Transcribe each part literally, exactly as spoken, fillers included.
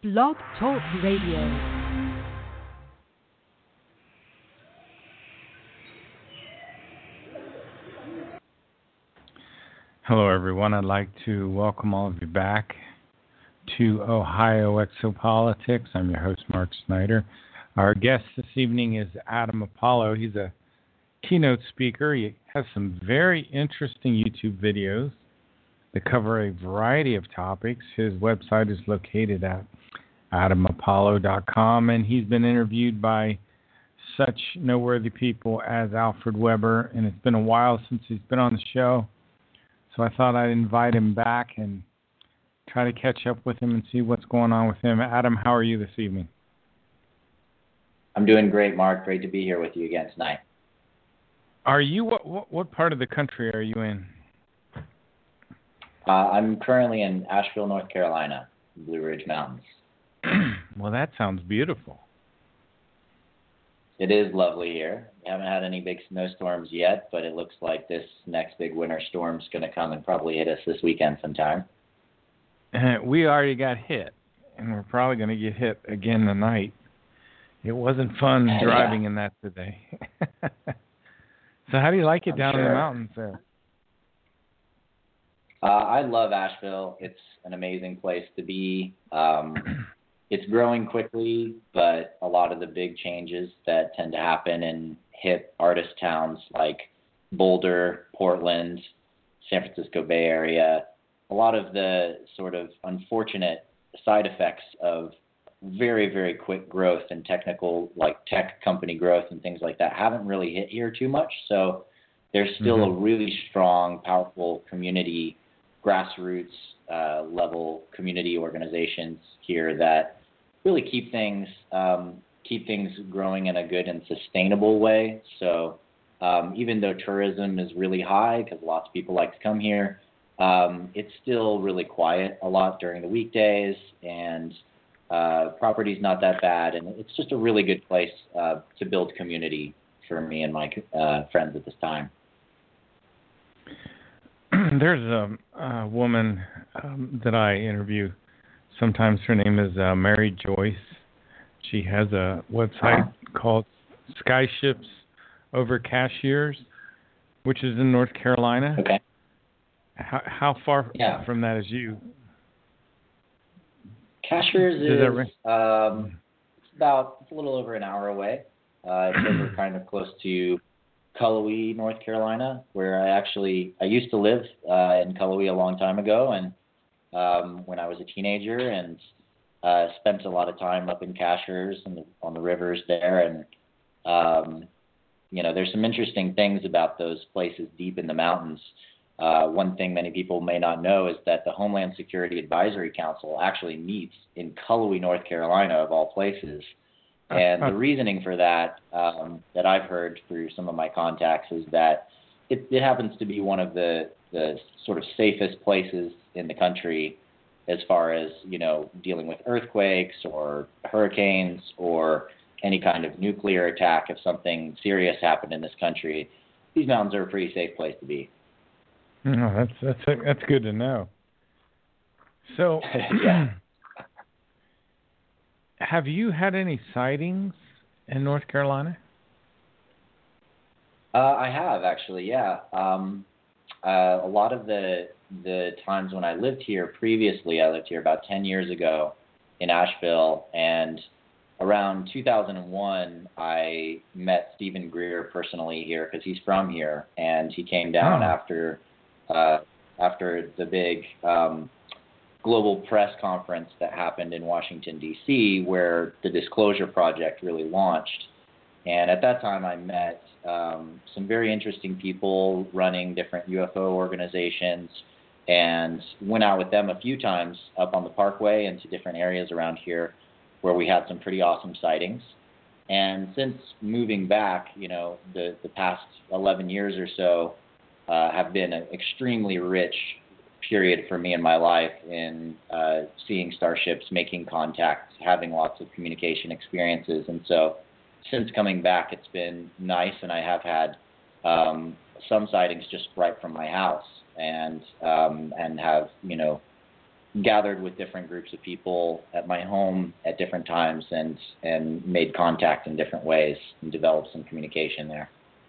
Blog Talk Radio. Hello, everyone. I'd like to welcome all of you back to Ohio Exopolitics. I'm your host, Mark Snyder. Our guest this evening is Adam Apollo. He's a keynote speaker. He has some very interesting YouTube videos that cover a variety of topics. His website is located at adam apollo dot com, and he's been interviewed by such noteworthy people as Alfred Weber, and it's been a while since he's been on the show. So I thought I'd invite him back and try to catch up with him and see what's going on with him. Adam, how are you this evening? I'm doing great, Mark. Great to be here with you again tonight. Are you, what, what, what part of the country are you in? Uh, I'm currently in Asheville, North Carolina, Blue Ridge Mountains. Well, that sounds beautiful. It is lovely here. We haven't had any big snowstorms yet, but it looks like this next big winter storm's going to come and probably hit us this weekend sometime. Uh, we already got hit, and we're probably going to get hit again tonight. It wasn't fun driving yeah. in that today. So how do you like it I'm down sure. in the mountains there? Uh, I love Asheville. It's an amazing place to be. Um, it's growing quickly, but a lot of the big changes that tend to happen in hip artist towns like Boulder, Portland, San Francisco Bay Area, a lot of the sort of unfortunate side effects of very, very quick growth and technical, like tech company growth and things like that haven't really hit here too much. So there's still mm-hmm. a really strong, powerful community, grassroots uh, level community organizations here that really keep things um, keep things growing in a good and sustainable way. So um, even though tourism is really high because lots of people like to come here, um, it's still really quiet a lot during the weekdays, and uh, property's not that bad, and it's just a really good place uh, to build community for me and my uh, friends at this time. There's a, a woman um, that I interview. Sometimes her name is uh, Mary Joyce. She has a website called Skyships Over Cashiers, which is in North Carolina. Okay. How, how far yeah. from that is you? Cashiers is um, it's about it's a little over an hour away. Uh, it's over kind of close to Cullowhee, North Carolina, where I actually I used to live uh, in Cullowhee a long time ago, and um, when I was a teenager, and uh, spent a lot of time up in Cashiers and on the rivers there, and um, you know, there's some interesting things about those places deep in the mountains. Uh, one thing many people may not know is that the Homeland Security Advisory Council actually meets in Cullowhee, North Carolina, of all places. And the reasoning for that, um, that I've heard through some of my contacts, is that it, it happens to be one of the, the sort of safest places in the country as far as, you know, dealing with earthquakes or hurricanes or any kind of nuclear attack. If something serious happened in this country, these mountains are a pretty safe place to be. No, that's that's that's good to know. So, yeah. Have you had any sightings in North Carolina? Uh, I have actually, yeah. Um, uh, a lot of the the times when I lived here previously, I lived here about ten years ago in Asheville, and around two thousand one, I met Stephen Greer personally here because he's from here, and he came down oh. after uh, after the big um, global press conference that happened in Washington, D C, where the Disclosure Project really launched. And at that time, I met um, some very interesting people running different U F O organizations, and went out with them a few times up on the Parkway and to different areas around here where we had some pretty awesome sightings. And since moving back, you know, the, the past eleven years or so uh, have been an extremely rich period for me in my life in uh, seeing starships, making contacts, having lots of communication experiences. And so since coming back, it's been nice, and I have had um, some sightings just right from my house, and um, and have, you know, gathered with different groups of people at my home at different times and, and made contact in different ways and developed some communication there.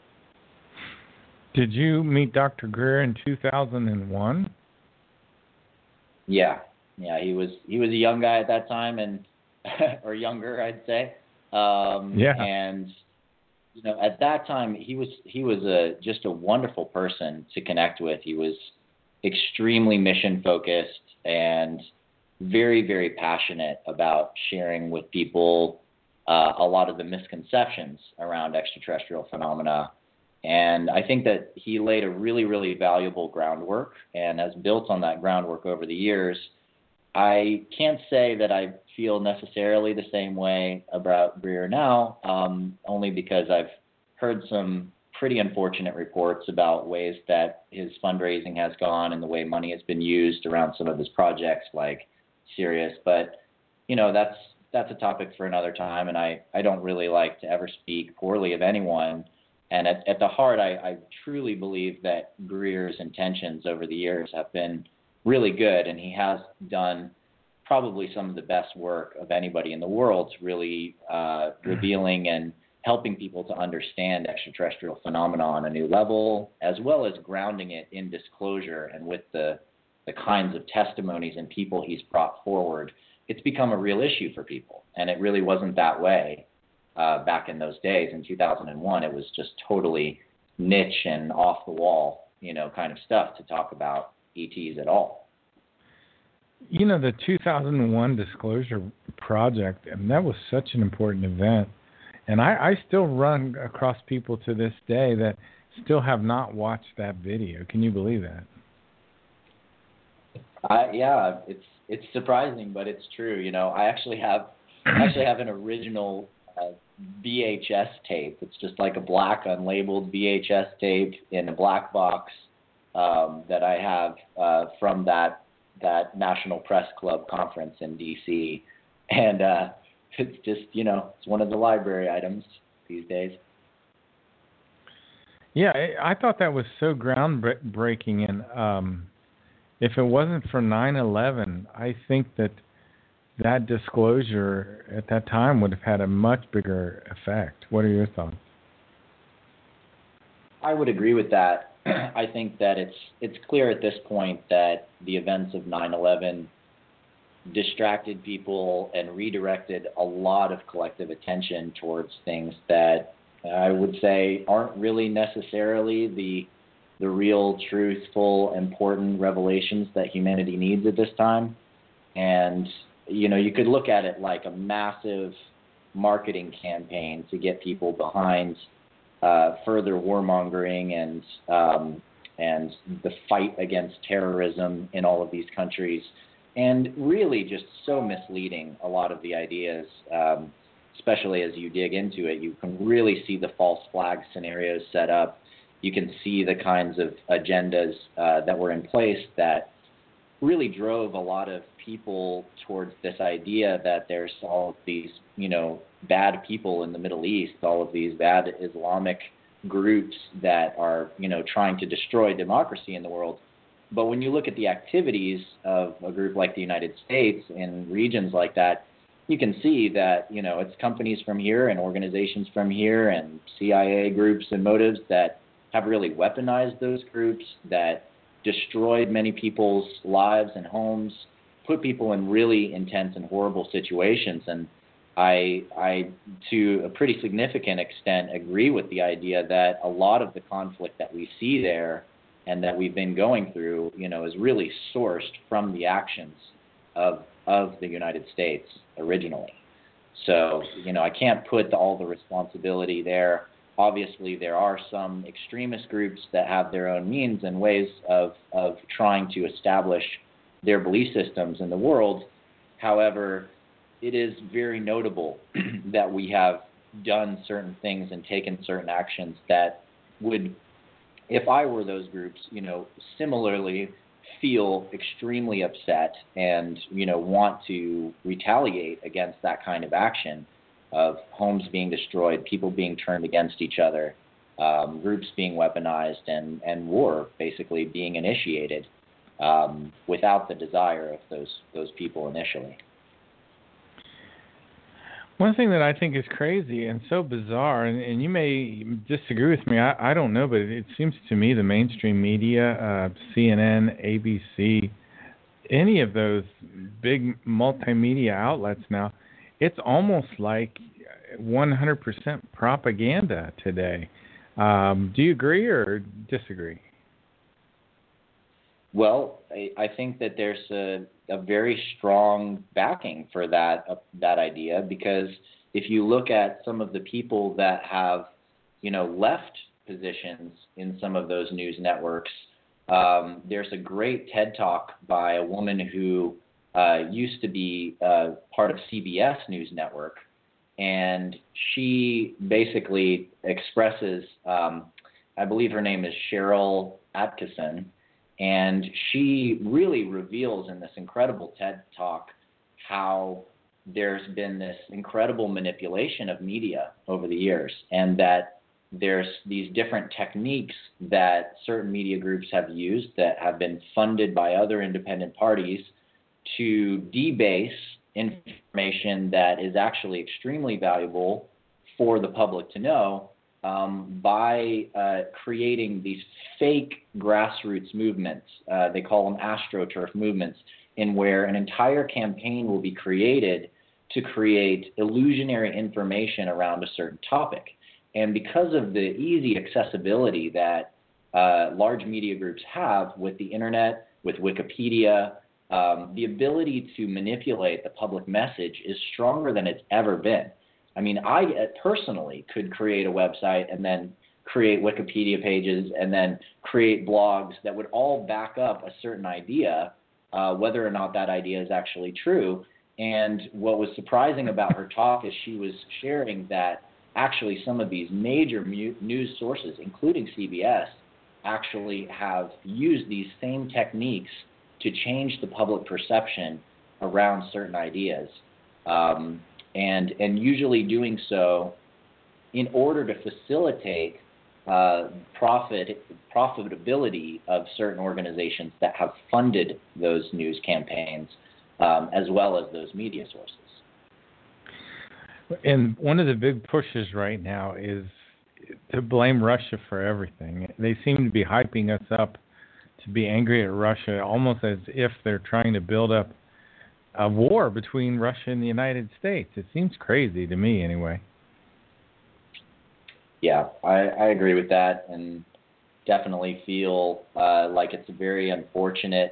Did you meet Doctor Greer in two thousand one? Yeah. Yeah, he was he was a young guy at that time, and or younger, I'd say. Um, yeah. And you know, at that time, he was he was a just a wonderful person to connect with. He was extremely mission focused and very, very passionate about sharing with people uh, a lot of the misconceptions around extraterrestrial phenomena. And I think that he laid a really, really valuable groundwork and has built on that groundwork over the years. I can't say that I feel necessarily the same way about Greer now, um, only because I've heard some pretty unfortunate reports about ways that his fundraising has gone and the way money has been used around some of his projects like Sirius. But, you know, that's that's a topic for another time, and I, I don't really like to ever speak poorly of anyone. And at, at the heart, I, I truly believe that Greer's intentions over the years have been really good, and he has done probably some of the best work of anybody in the world, really uh, revealing and helping people to understand extraterrestrial phenomena on a new level, as well as grounding it in disclosure and with the, the kinds of testimonies and people he's brought forward. It's become a real issue for people, and it really wasn't that way uh, back in those days. In two thousand one, it was just totally niche and off the wall, you know, kind of stuff to talk about E Ts at all. You know, the two thousand one Disclosure Project, and that was such an important event. And I, I still run across people to this day that still have not watched that video. Can you believe that? Uh, yeah, it's it's surprising, but it's true. You know, I actually have I actually have an original uh, V H S tape. It's just like a black unlabeled V H S tape in a black box um, that I have uh, from that that National Press Club conference in D C And uh, it's just, you know, it's one of the library items these days. Yeah, I, I thought that was so groundbreaking. And um, if it wasn't for nine eleven, I think that that disclosure at that time would have had a much bigger effect. What are your thoughts? I would agree with that. I think that it's it's clear at this point that the events of nine eleven distracted people and redirected a lot of collective attention towards things that I would say aren't really necessarily the the real, truthful, important revelations that humanity needs at this time. And, you know, you could look at it like a massive marketing campaign to get people behind uh, further warmongering and um, and the fight against terrorism in all of these countries. And really just so misleading, a lot of the ideas, um, especially as you dig into it. You can really see the false flag scenarios set up. You can see the kinds of agendas uh, that were in place that really drove a lot of people towards this idea that there's all of these, you know, bad people in the Middle East, all of these bad Islamic groups that are, you know, trying to destroy democracy in the world. But when you look at the activities of a group like the United States in regions like that, you can see that, you know, it's companies from here and organizations from here and C I A groups and motives that have really weaponized those groups, that destroyed many people's lives and homes, put people in really intense and horrible situations. And I, I, to a pretty significant extent, agree with the idea that a lot of the conflict that we see there and that we've been going through, you know, is really sourced from the actions of of the United States originally. So, you know, I can't put the, all the responsibility there. Obviously, there are some extremist groups that have their own means and ways of, of trying to establish their belief systems in the world. However, it is very notable that we have done certain things and taken certain actions that would, if I were those groups, you know, similarly feel extremely upset and, you know, want to retaliate against that kind of action of homes being destroyed, people being turned against each other, um, groups being weaponized, and, and war basically being initiated. um, without the desire of those those people initially. One thing that I think is crazy and so bizarre, and, and you may disagree with me, I, I don't know, but it, it seems to me the mainstream media, uh, C N N, A B C, any of those big multimedia outlets now, it's almost like one hundred percent propaganda today. Um, do you agree or disagree? Well, I, I think that there's a, a very strong backing for that uh, that idea, because if you look at some of the people that have, you know, left positions in some of those news networks, um, there's a great TED Talk by a woman who uh, used to be uh, part of C B S News Network, and she basically expresses, um, I believe her name is Cheryl Atkinson. And she really reveals in this incredible TED Talk how there's been this incredible manipulation of media over the years, and that there's these different techniques that certain media groups have used that have been funded by other independent parties to debase information that is actually extremely valuable for the public to know, Um, by uh, creating these fake grassroots movements. Uh, they call them AstroTurf movements, in where an entire campaign will be created to create illusionary information around a certain topic. And because of the easy accessibility that uh, large media groups have with the internet, with Wikipedia, um, the ability to manipulate the public message is stronger than it's ever been. I mean, I personally could create a website and then create Wikipedia pages and then create blogs that would all back up a certain idea, uh, whether or not that idea is actually true. And what was surprising about her talk is she was sharing that actually some of these major mu- news sources, including C B S, actually have used these same techniques to change the public perception around certain ideas. Um, And, and usually doing so in order to facilitate uh, profit profitability of certain organizations that have funded those news campaigns, um, as well as those media sources. And one of the big pushes right now is to blame Russia for everything. They seem to be hyping us up to be angry at Russia, almost as if they're trying to build up a war between Russia and the United States. It seems crazy to me, anyway. Yeah, I, I agree with that, and definitely feel uh, like it's a very unfortunate,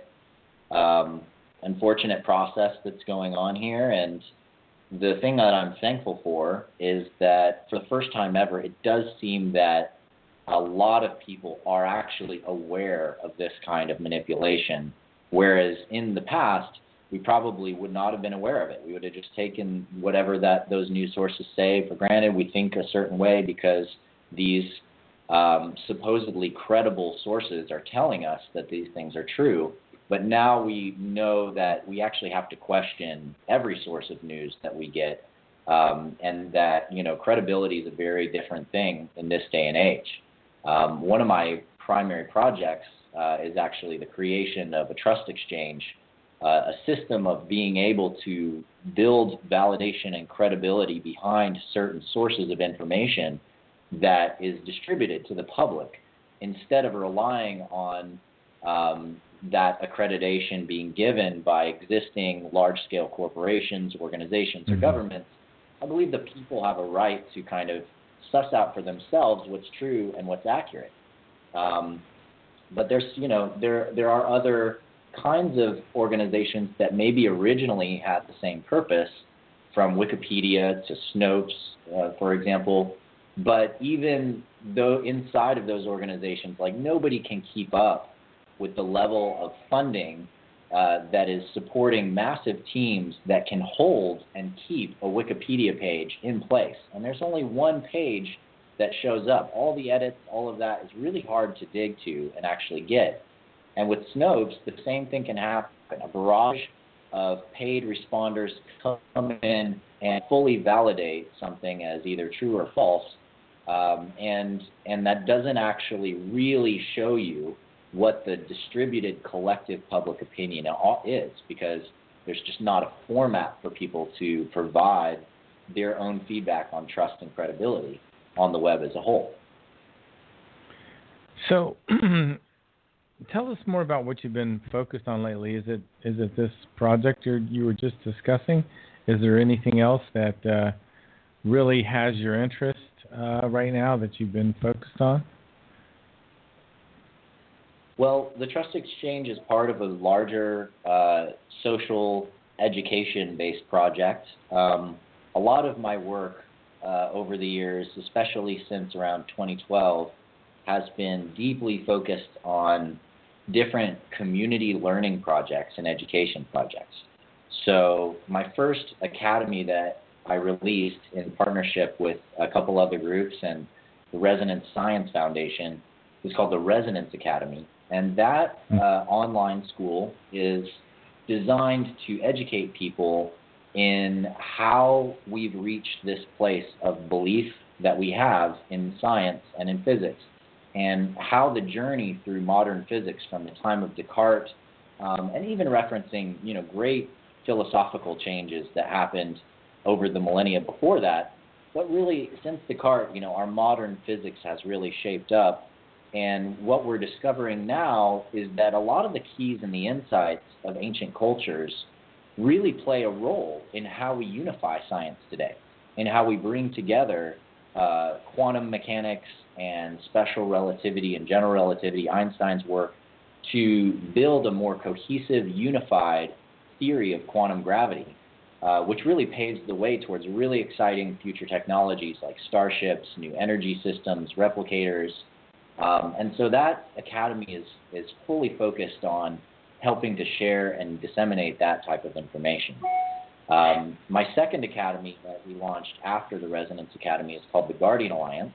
um, unfortunate process that's going on here. And the thing that I'm thankful for is that for the first time ever, it does seem that a lot of people are actually aware of this kind of manipulation, whereas in the past, we probably would not have been aware of it. We would have just taken whatever that those news sources say for granted. We think a certain way because these um, supposedly credible sources are telling us that these things are true. But now we know that we actually have to question every source of news that we get, um, and that, you know, credibility is a very different thing in this day and age. Um, one of my primary projects uh, is actually the creation of a trust exchange, Uh, a system of being able to build validation and credibility behind certain sources of information that is distributed to the public, instead of relying on um, that accreditation being given by existing large-scale corporations, organizations, or Mm-hmm. governments. I believe the people have a right to kind of suss out for themselves what's true and what's accurate. Um, but there's, you know, there there are other kinds of organizations that maybe originally had the same purpose, from Wikipedia to Snopes, uh, for example. But even though inside of those organizations, like, nobody can keep up with the level of funding uh, that is supporting massive teams that can hold and keep a Wikipedia page in place. And there's only one page that shows up. All the edits, all of that is really hard to dig to and actually get. And with Snopes, the same thing can happen. A barrage of paid responders come in and fully validate something as either true or false, um, and and that doesn't actually really show you what the distributed collective public opinion is, because there's just not a format for people to provide their own feedback on trust and credibility on the web as a whole. So tell us more about what you've been focused on lately. Is it is it this project you you were just discussing? Is there anything else that uh, really has your interest uh, right now that you've been focused on? Well, the Trust Exchange is part of a larger uh, social education-based project. Um, a lot of my work uh, over the years, especially since around twenty twelve, has been deeply focused on different community learning projects and education projects. So my first academy that I released in partnership with a couple other groups and the Resonance Science Foundation is called the Resonance Academy. And that uh, online school is designed to educate people in how we've reached this place of belief that we have in science and in physics, and how the journey through modern physics from the time of Descartes, um, and even referencing, you know, great philosophical changes that happened over the millennia before that, but really since Descartes, you know, our modern physics has really shaped up. And what we're discovering now is that a lot of the keys and the insights of ancient cultures really play a role in how we unify science today, and how we bring together uh, quantum mechanics and special relativity and general relativity, Einstein's work, to build a more cohesive, unified theory of quantum gravity, uh, which really paves the way towards really exciting future technologies like starships, new energy systems, replicators. Um, and so that academy is, is fully focused on helping to share and disseminate that type of information. Um, my second academy that we launched after the Resonance Academy is called the Guardian Alliance.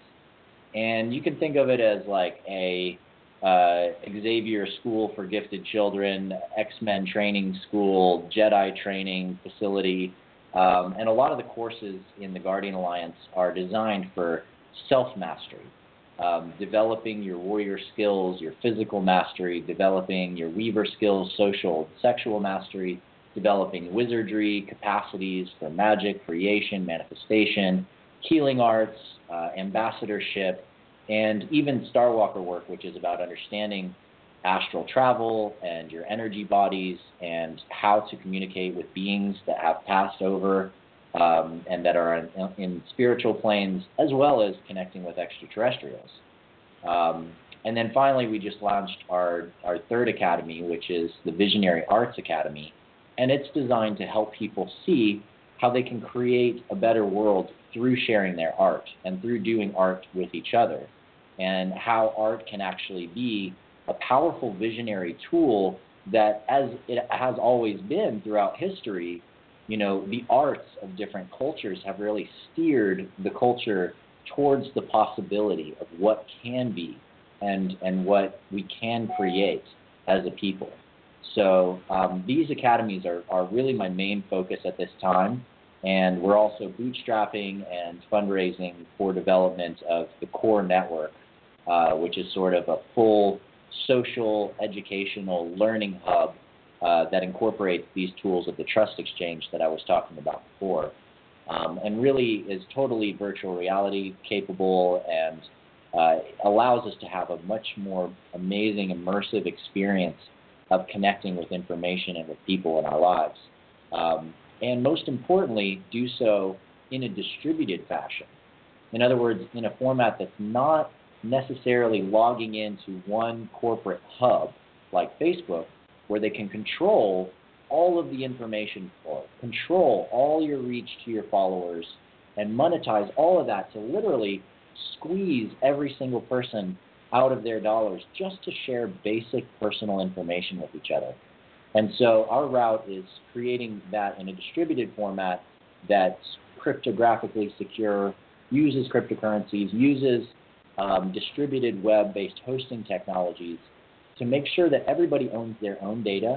And you can think of it as like a uh, Xavier School for Gifted Children, X-Men training school, Jedi training facility. Um, and a lot of the courses in the Guardian Alliance are designed for self-mastery. Um, developing your warrior skills, your physical mastery, developing your weaver skills, social, sexual mastery, developing wizardry, capacities for magic, creation, manifestation, healing arts, uh, ambassadorship, and even Starwalker work, which is about understanding astral travel and your energy bodies and how to communicate with beings that have passed over Um, and that are in, in spiritual planes, as well as connecting with extraterrestrials. Um, and then finally, we just launched our, our third academy, which is the Visionary Arts Academy, and it's designed to help people see how they can create a better world through sharing their art and through doing art with each other, and how art can actually be a powerful visionary tool that, as it has always been throughout history, you know, the arts of different cultures have really steered the culture towards the possibility of what can be and, and what we can create as a people. So um, these academies are, are really my main focus at this time, and we're also bootstrapping and fundraising for development of the Core Network, uh, which is sort of a full social, educational learning hub Uh, that incorporates these tools of the Trust Exchange that I was talking about before, um, and really is totally virtual reality capable and uh, allows us to have a much more amazing, immersive experience of connecting with information and with people in our lives. Um, and most importantly, do so in a distributed fashion. In other words, in a format that's not necessarily logging into one corporate hub like Facebook, where they can control all of the information flow, control all your reach to your followers, and monetize all of that to literally squeeze every single person out of their dollars just to share basic personal information with each other. And so our route is creating that in a distributed format that's cryptographically secure, uses cryptocurrencies, uses um, distributed web-based hosting technologies, to make sure that everybody owns their own data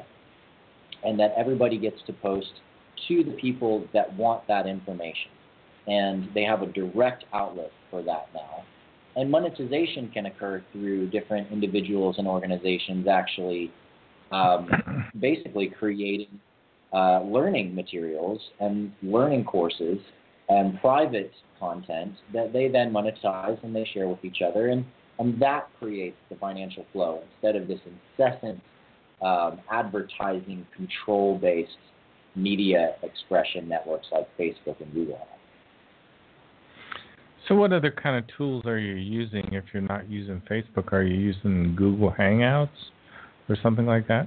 and that everybody gets to post to the people that want that information. And they have a direct outlet for that now. and monetization can occur through different individuals and organizations actually um, basically creating uh, learning materials and learning courses and private content that they then monetize and they share with each other. And, and that creates the financial flow instead of this incessant um, advertising control-based media expression networks like Facebook and Google. So what other kind of tools are you using if you're not using Facebook? Are you using Google Hangouts or something like that?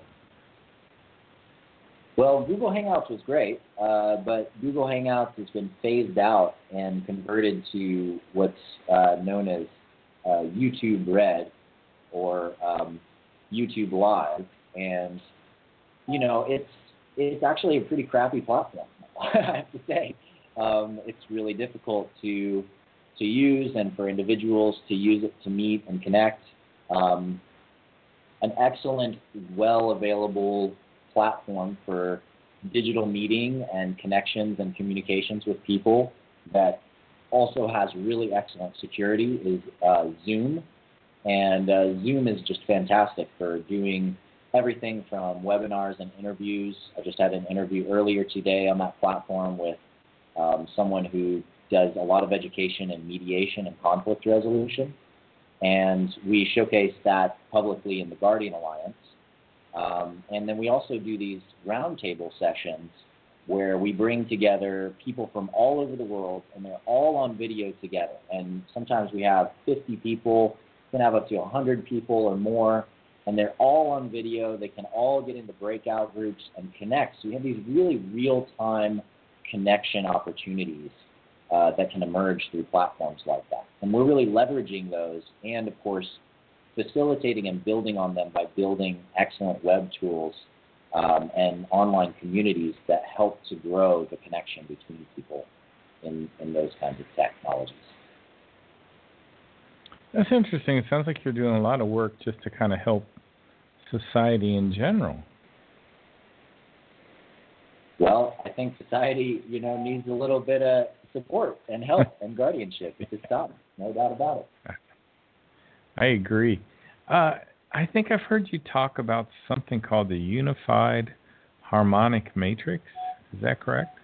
Well, Google Hangouts was great, uh, but Google Hangouts has been phased out and converted to what's uh, known as uh, YouTube Red or um, YouTube Live. And, you know, it's it's actually a pretty crappy platform, I have to say. Um, it's really difficult to to use and for individuals to use it to meet and connect. Um, an excellent, well-available platform for digital meeting and connections and communications with people that also has really excellent security is uh, Zoom. And uh, Zoom is just fantastic for doing everything from webinars and interviews. I just had an interview earlier today on that platform with um, someone who does a lot of education in mediation and conflict resolution. And we showcase that publicly in the Guardian Alliance. Um, and then we also do these roundtable sessions where we bring together people from all over the world, and they're all on video together. And sometimes we have fifty people, we can have up to one hundred people or more, and they're all on video. They can all get into breakout groups and connect. So we have these really real-time connection opportunities uh, that can emerge through platforms like that. And we're really leveraging those and, of course, facilitating and building on them by building excellent web tools um, and online communities that help to grow the connection between people in, in those kinds of technologies. That's interesting. It sounds like you're doing a lot of work just to kind of help society in general. Well, I think society, you know, needs a little bit of support and help and guardianship at this time. No doubt about it. I agree. Uh, I think I've heard you talk about something called the Unified Harmonic Matrix. Is that correct?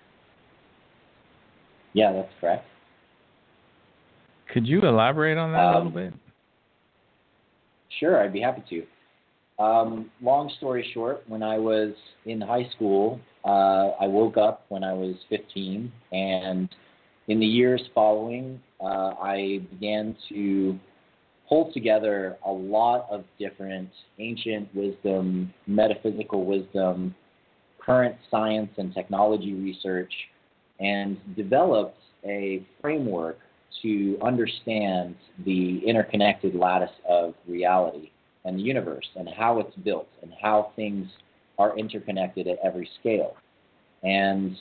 Yeah, that's correct. Could you elaborate on that um, a little bit? Sure, I'd be happy to. Um, long story short, when I was in high school, uh, I woke up when I was fifteen, and in the years following, uh, I began to pull together a lot of different ancient wisdom, metaphysical wisdom, current science and technology research, and developed a framework to understand the interconnected lattice of reality and the universe and how it's built and how things are interconnected at every scale. And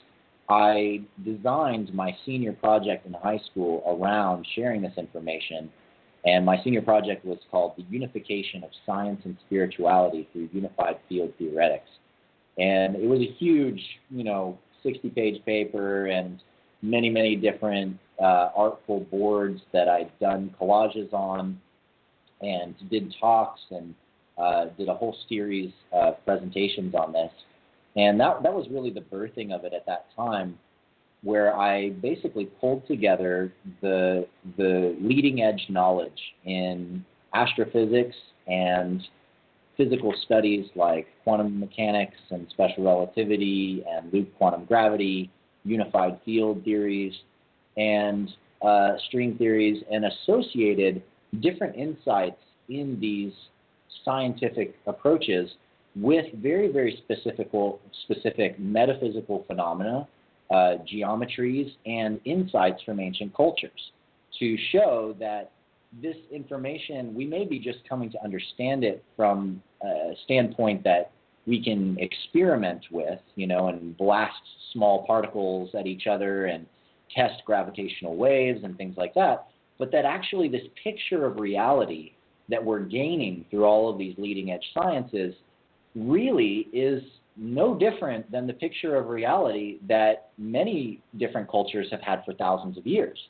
I designed my senior project in high school around sharing this information. And my senior project was called The Unification of Science and Spirituality Through Unified Field Theoretics. And it was a huge, you know, sixty-page paper and many, many different uh, artful boards that I'd done collages on and did talks and uh, did a whole series of presentations on this. And that, that was really the birthing of it at that time, where I basically pulled together the the leading edge knowledge in astrophysics and physical studies like quantum mechanics and special relativity and loop quantum gravity, unified field theories, and uh, string theories, and associated different insights in these scientific approaches with very, very specific, specific metaphysical phenomena, Uh, geometries, and insights from ancient cultures to show that this information, we may be just coming to understand it from a standpoint that we can experiment with, you know, and blast small particles at each other and test gravitational waves and things like that, but that actually this picture of reality that we're gaining through all of these leading edge sciences really is no different than the picture of reality that many different cultures have had for thousands of years.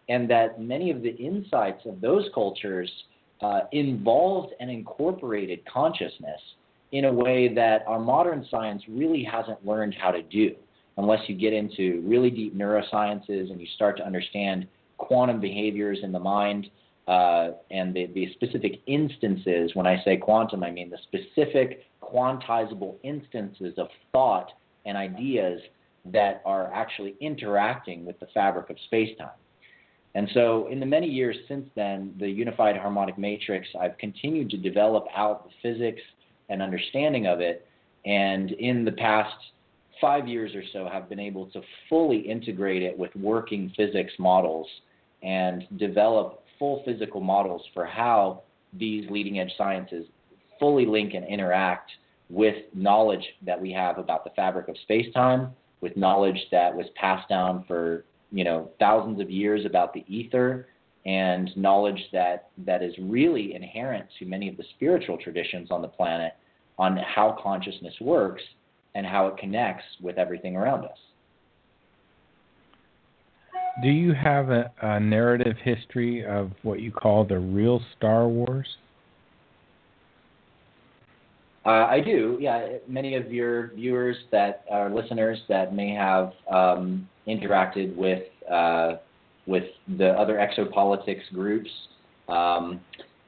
and that many of the insights of those cultures uh, involved and incorporated consciousness in a way that our modern science really hasn't learned how to do, unless you get into really deep neurosciences and you start to understand quantum behaviors in the mind uh, and the, the specific instances. When I say quantum, I mean the specific quantizable instances of thought and ideas that are actually interacting with the fabric of space-time. And so in the many years since then, the Unified Harmonic Matrix, I've continued to develop out the physics and understanding of it, and in the past five years or so have been able to fully integrate it with working physics models and develop full physical models for how these leading-edge sciences fully link and interact with knowledge that we have about the fabric of space-time, with knowledge that was passed down for, you know, thousands of years about the ether, and knowledge that, that is really inherent to many of the spiritual traditions on the planet on how consciousness works and how it connects with everything around us. Do you have a, a narrative history of what you call the real Star Wars? Uh, I do, yeah. Many of your viewers that are listeners that may have um, interacted with uh, with the other exopolitics groups um,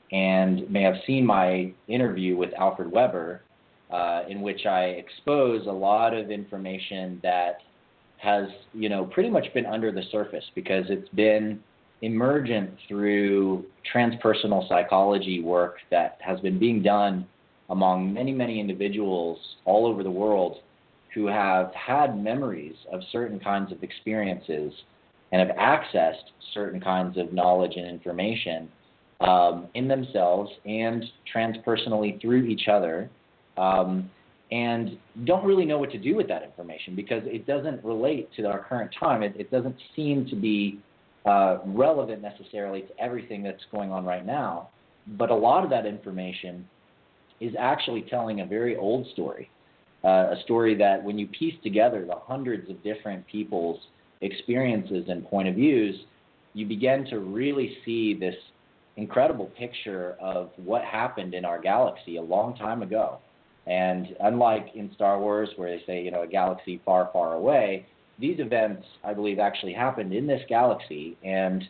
and may have seen my interview with Alfred Weber, uh, in which I expose a lot of information that has, you know, pretty much been under the surface because it's been emergent through transpersonal psychology work that has been being done among many, many individuals all over the world who have had memories of certain kinds of experiences and have accessed certain kinds of knowledge and information um, in themselves and transpersonally through each other, um, and don't really know what to do with that information because it doesn't relate to our current time. It, it doesn't seem to be uh, relevant necessarily to everything that's going on right now, but a lot of that information is actually telling a very old story, uh, a story that when you piece together the hundreds of different people's experiences and point of views, you begin to really see this incredible picture of what happened in our galaxy a long time ago. And unlike in Star Wars where they say, you know, a galaxy far, far away, these events, I believe, actually happened in this galaxy and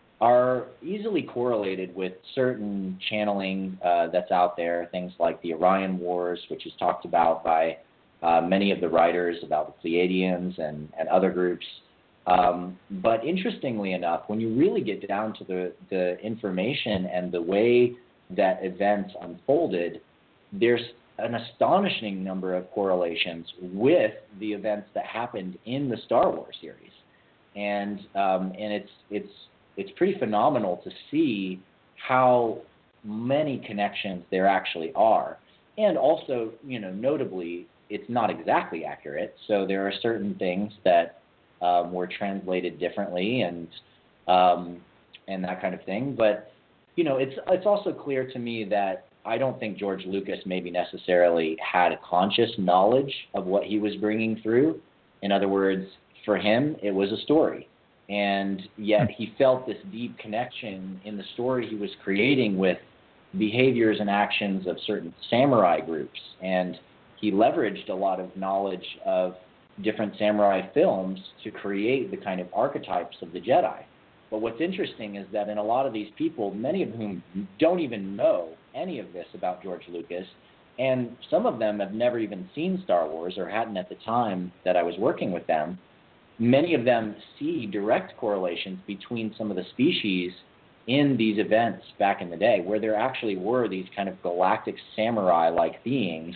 are easily correlated with certain channeling uh, that's out there, things like the Orion Wars, which is talked about by uh, many of the writers about the Pleiadians and, and other groups. Um, but interestingly enough, when you really get down to the, the information and the way that events unfolded, there's an astonishing number of correlations with the events that happened in the Star Wars series. And um, and it's it's it's pretty phenomenal to see how many connections there actually are. And also, you know, notably, it's not exactly accurate. So there are certain things that um, were translated differently and um, and that kind of thing. But, you know, it's it's also clear to me that I don't think George Lucas maybe necessarily had a conscious knowledge of what he was bringing through. In other words, for him, it was a story. And yet he felt this deep connection in the story he was creating with behaviors and actions of certain samurai groups. And he leveraged a lot of knowledge of different samurai films to create the kind of archetypes of the Jedi. But what's interesting is that in a lot of these people, many of whom don't even know any of this about George Lucas, and some of them have never even seen Star Wars or hadn't at the time that I was working with them, many of them see direct correlations between some of the species in these events back in the day, where there actually were these kind of galactic samurai-like beings,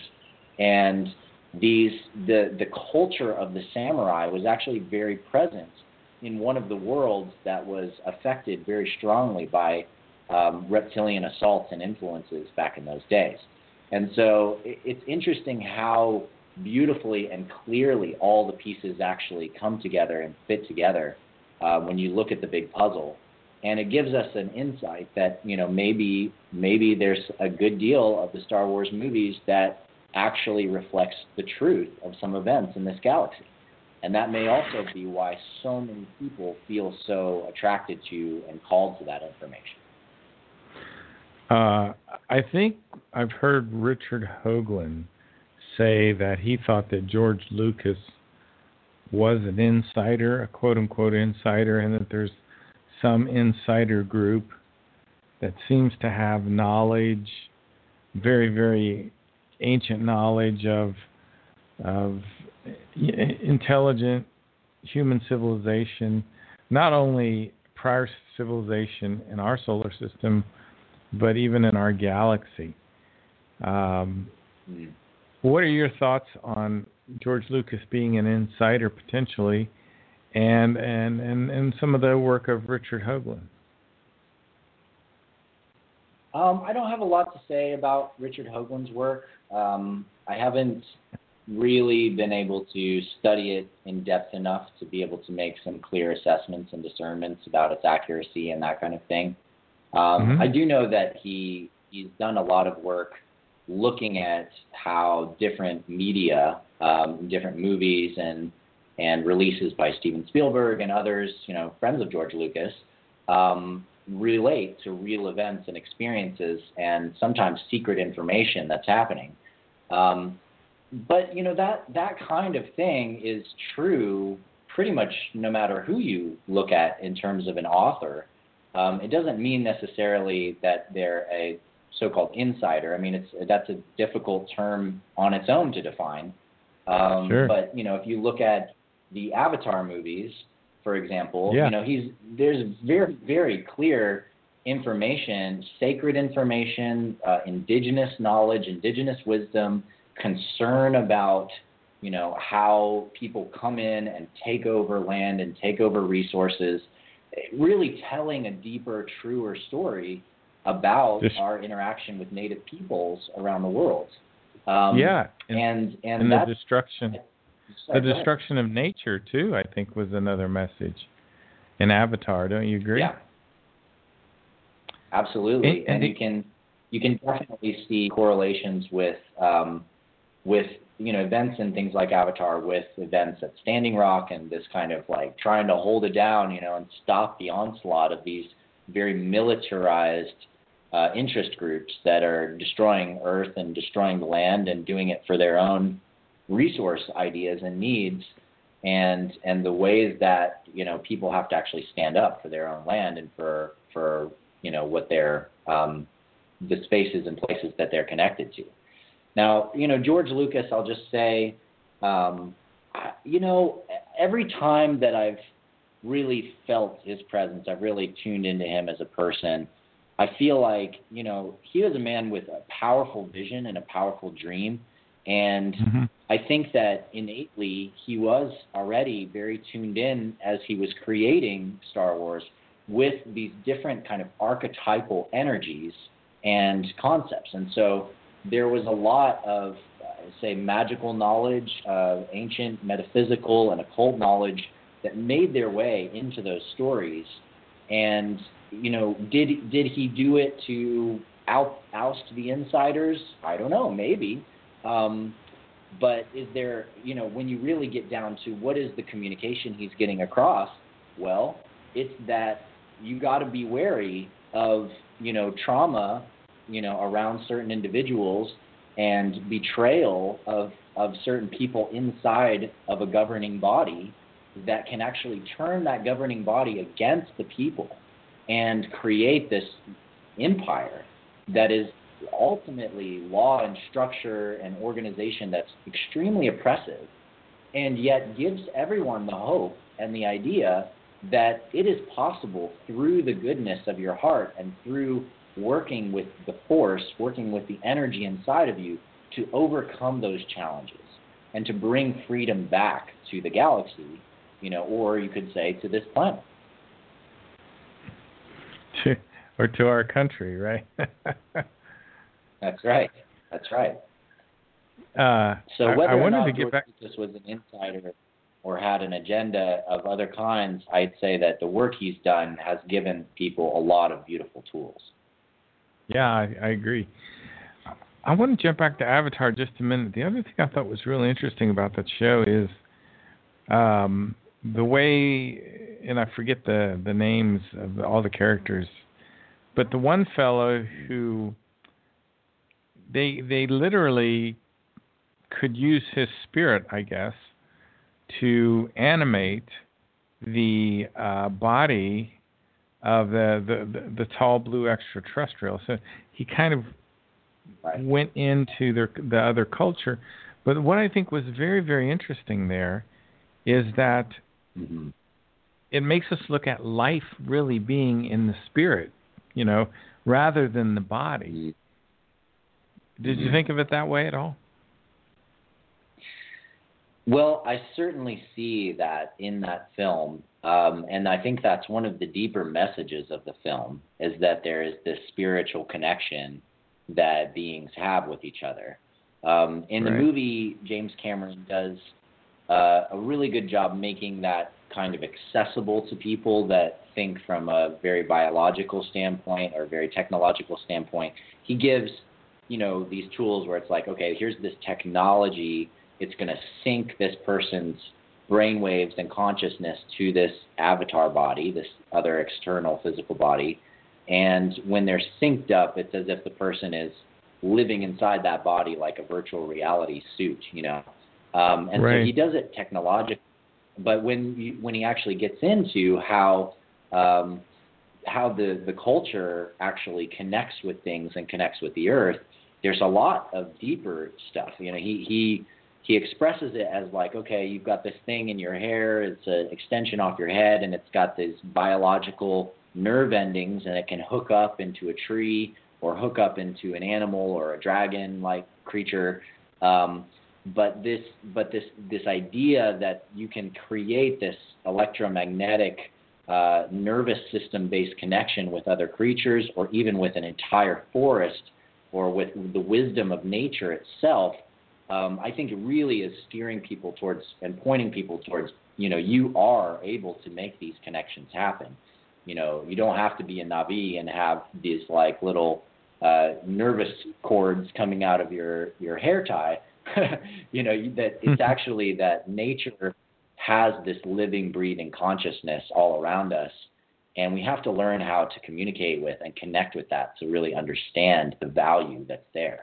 and these the the culture of the samurai was actually very present in one of the worlds that was affected very strongly by um, reptilian assaults and influences back in those days. And so it, it's interesting how beautifully and clearly all the pieces actually come together and fit together uh, when you look at the big puzzle. And it gives us an insight that, you know, maybe maybe there's a good deal of the Star Wars movies that actually reflects the truth of some events in this galaxy. And that may also be why so many people feel so attracted to and called to that information. Uh, I think I've heard Richard Hoagland say that he thought that George Lucas was an insider, a quote-unquote insider, and that there's some insider group that seems to have knowledge, very, very ancient knowledge of of intelligent human civilization, not only prior civilization in our solar system, but even in our galaxy. Um, mm. What are your thoughts on George Lucas being an insider potentially, and and, and, and some of the work of Richard Hoagland? Um, I don't have a lot to say about Richard Hoagland's work. Um, I haven't really been able to study it in depth enough to be able to make some clear assessments and discernments about its accuracy and that kind of thing. Um, mm-hmm. I do know that he he's done a lot of work looking at how different media, um, different movies and and releases by Steven Spielberg and others, you know, friends of George Lucas, um, relate to real events and experiences and sometimes secret information that's happening. Um, but, you know, that, that kind of thing is true pretty much no matter who you look at in terms of an author. Um, it doesn't mean necessarily that they're a so-called insider. I mean, it's that's a difficult term on its own to define. Um, sure. But, you know, if you look at the Avatar movies, for example, yeah. you know, he's there's very, very clear information, sacred information, uh, indigenous knowledge, indigenous wisdom, concern about, you know, how people come in and take over land and take over resources, really telling a deeper, truer story about Just, our interaction with native peoples around the world. Um, yeah, and and and, and the destruction, sorry, the destruction of nature too, I think, was another message in Avatar. Don't you agree? Yeah, absolutely. And, and, and the, you can you can definitely see correlations with um, with you know events and things like Avatar with events at Standing Rock and this kind of like trying to hold it down, you know, and stop the onslaught of these very militarized uh, interest groups that are destroying Earth and destroying the land and doing it for their own resource ideas and needs, and and the ways that you know people have to actually stand up for their own land and for for you know what their um, the spaces and places that they're connected to. Now, you know, George Lucas, I'll just say, um, you know, every time that I've really felt his presence, I've really tuned into him as a person, I feel like, you know, he was a man with a powerful vision and a powerful dream. And mm-hmm. I think that innately he was already very tuned in as he was creating Star Wars with these different kind of archetypal energies and concepts. And so there was a lot of, uh, say, magical knowledge, uh, ancient metaphysical and occult knowledge that made their way into those stories. And, you know, did did he do it to out, oust the insiders? I don't know, maybe. Um, but is there, you know, when you really get down to what is the communication he's getting across, well, it's that you got to be wary of, you know, trauma, you know, around certain individuals and betrayal of, of certain people inside of a governing body that can actually turn that governing body against the people and create this empire that is ultimately law and structure and organization that's extremely oppressive and yet gives everyone the hope and the idea that it is possible through the goodness of your heart and through working with the force, working with the energy inside of you to overcome those challenges and to bring freedom back to the galaxy, you know, or you could say to this planet. To, or to our country, right? That's right. That's right. Uh, so whether I, I or wanted not to get George back. Lucas was an insider or had an agenda of other kinds, I'd say that the work he's done has given people a lot of beautiful tools. Yeah, I, I agree. I want to jump back to Avatar just a minute. The other thing I thought was really interesting about that show is um, the way, and I forget the, the names of the, all the characters, but the one fellow who they they literally could use his spirit, I guess, to animate the uh, body of the, the, the, the tall blue extraterrestrial. So he kind of right. went into their, the other culture. But what I think was very, very interesting there is that mm-hmm. it makes us look at life really being in the spirit, you know, rather than the body. Mm-hmm. Did you think of it that way at all? Well, I certainly see that in that film, um, and I think that's one of the deeper messages of the film, is that there is this spiritual connection that beings have with each other. Um, in right. the movie, James Cameron does uh, a really good job making that kind of accessible to people that think from a very biological standpoint or very technological standpoint. He gives, you know, these tools where it's like, okay, here's this technology. It's going to sync this person's brainwaves and consciousness to this avatar body, this other external physical body. And when they're synced up, it's as if the person is living inside that body like a virtual reality suit, you know. Um, and right. so he does it technologically. But when you, when he actually gets into how um, how the, the culture actually connects with things and connects with the earth, there's a lot of deeper stuff. You know, he he he expresses it as like, okay, you've got this thing in your hair, it's an extension off your head, and it's got these biological nerve endings, and it can hook up into a tree or hook up into an animal or a dragon-like creature. Um, but this but this this idea that you can create this electromagnetic uh, nervous system-based connection with other creatures, or even with an entire forest, or with the wisdom of nature itself, um, I think it really is steering people towards and pointing people towards, you know, you are able to make these connections happen. You know, you don't have to be a Na'vi and have these like little uh, nervous cords coming out of your, your hair tie. You know, that it's actually that nature has this living, breathing consciousness all around us. And we have to learn how to communicate with and connect with that to really understand the value that's there.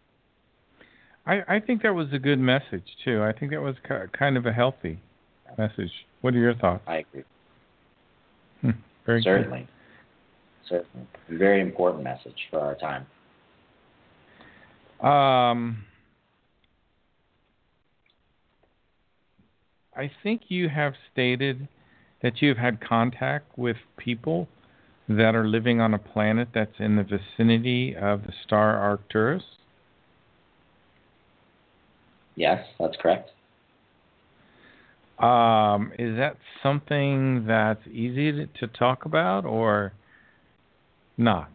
I, I think that was a good message, too. I think that was kind of a healthy message. What are your thoughts? I agree. Hmm, very Certainly. good. Certainly. A very important message for our time. Um, I think you have stated that you've had contact with people that are living on a planet that's in the vicinity of the star Arcturus. Yes, that's correct. Um, is that something that's easy to, to talk about or not?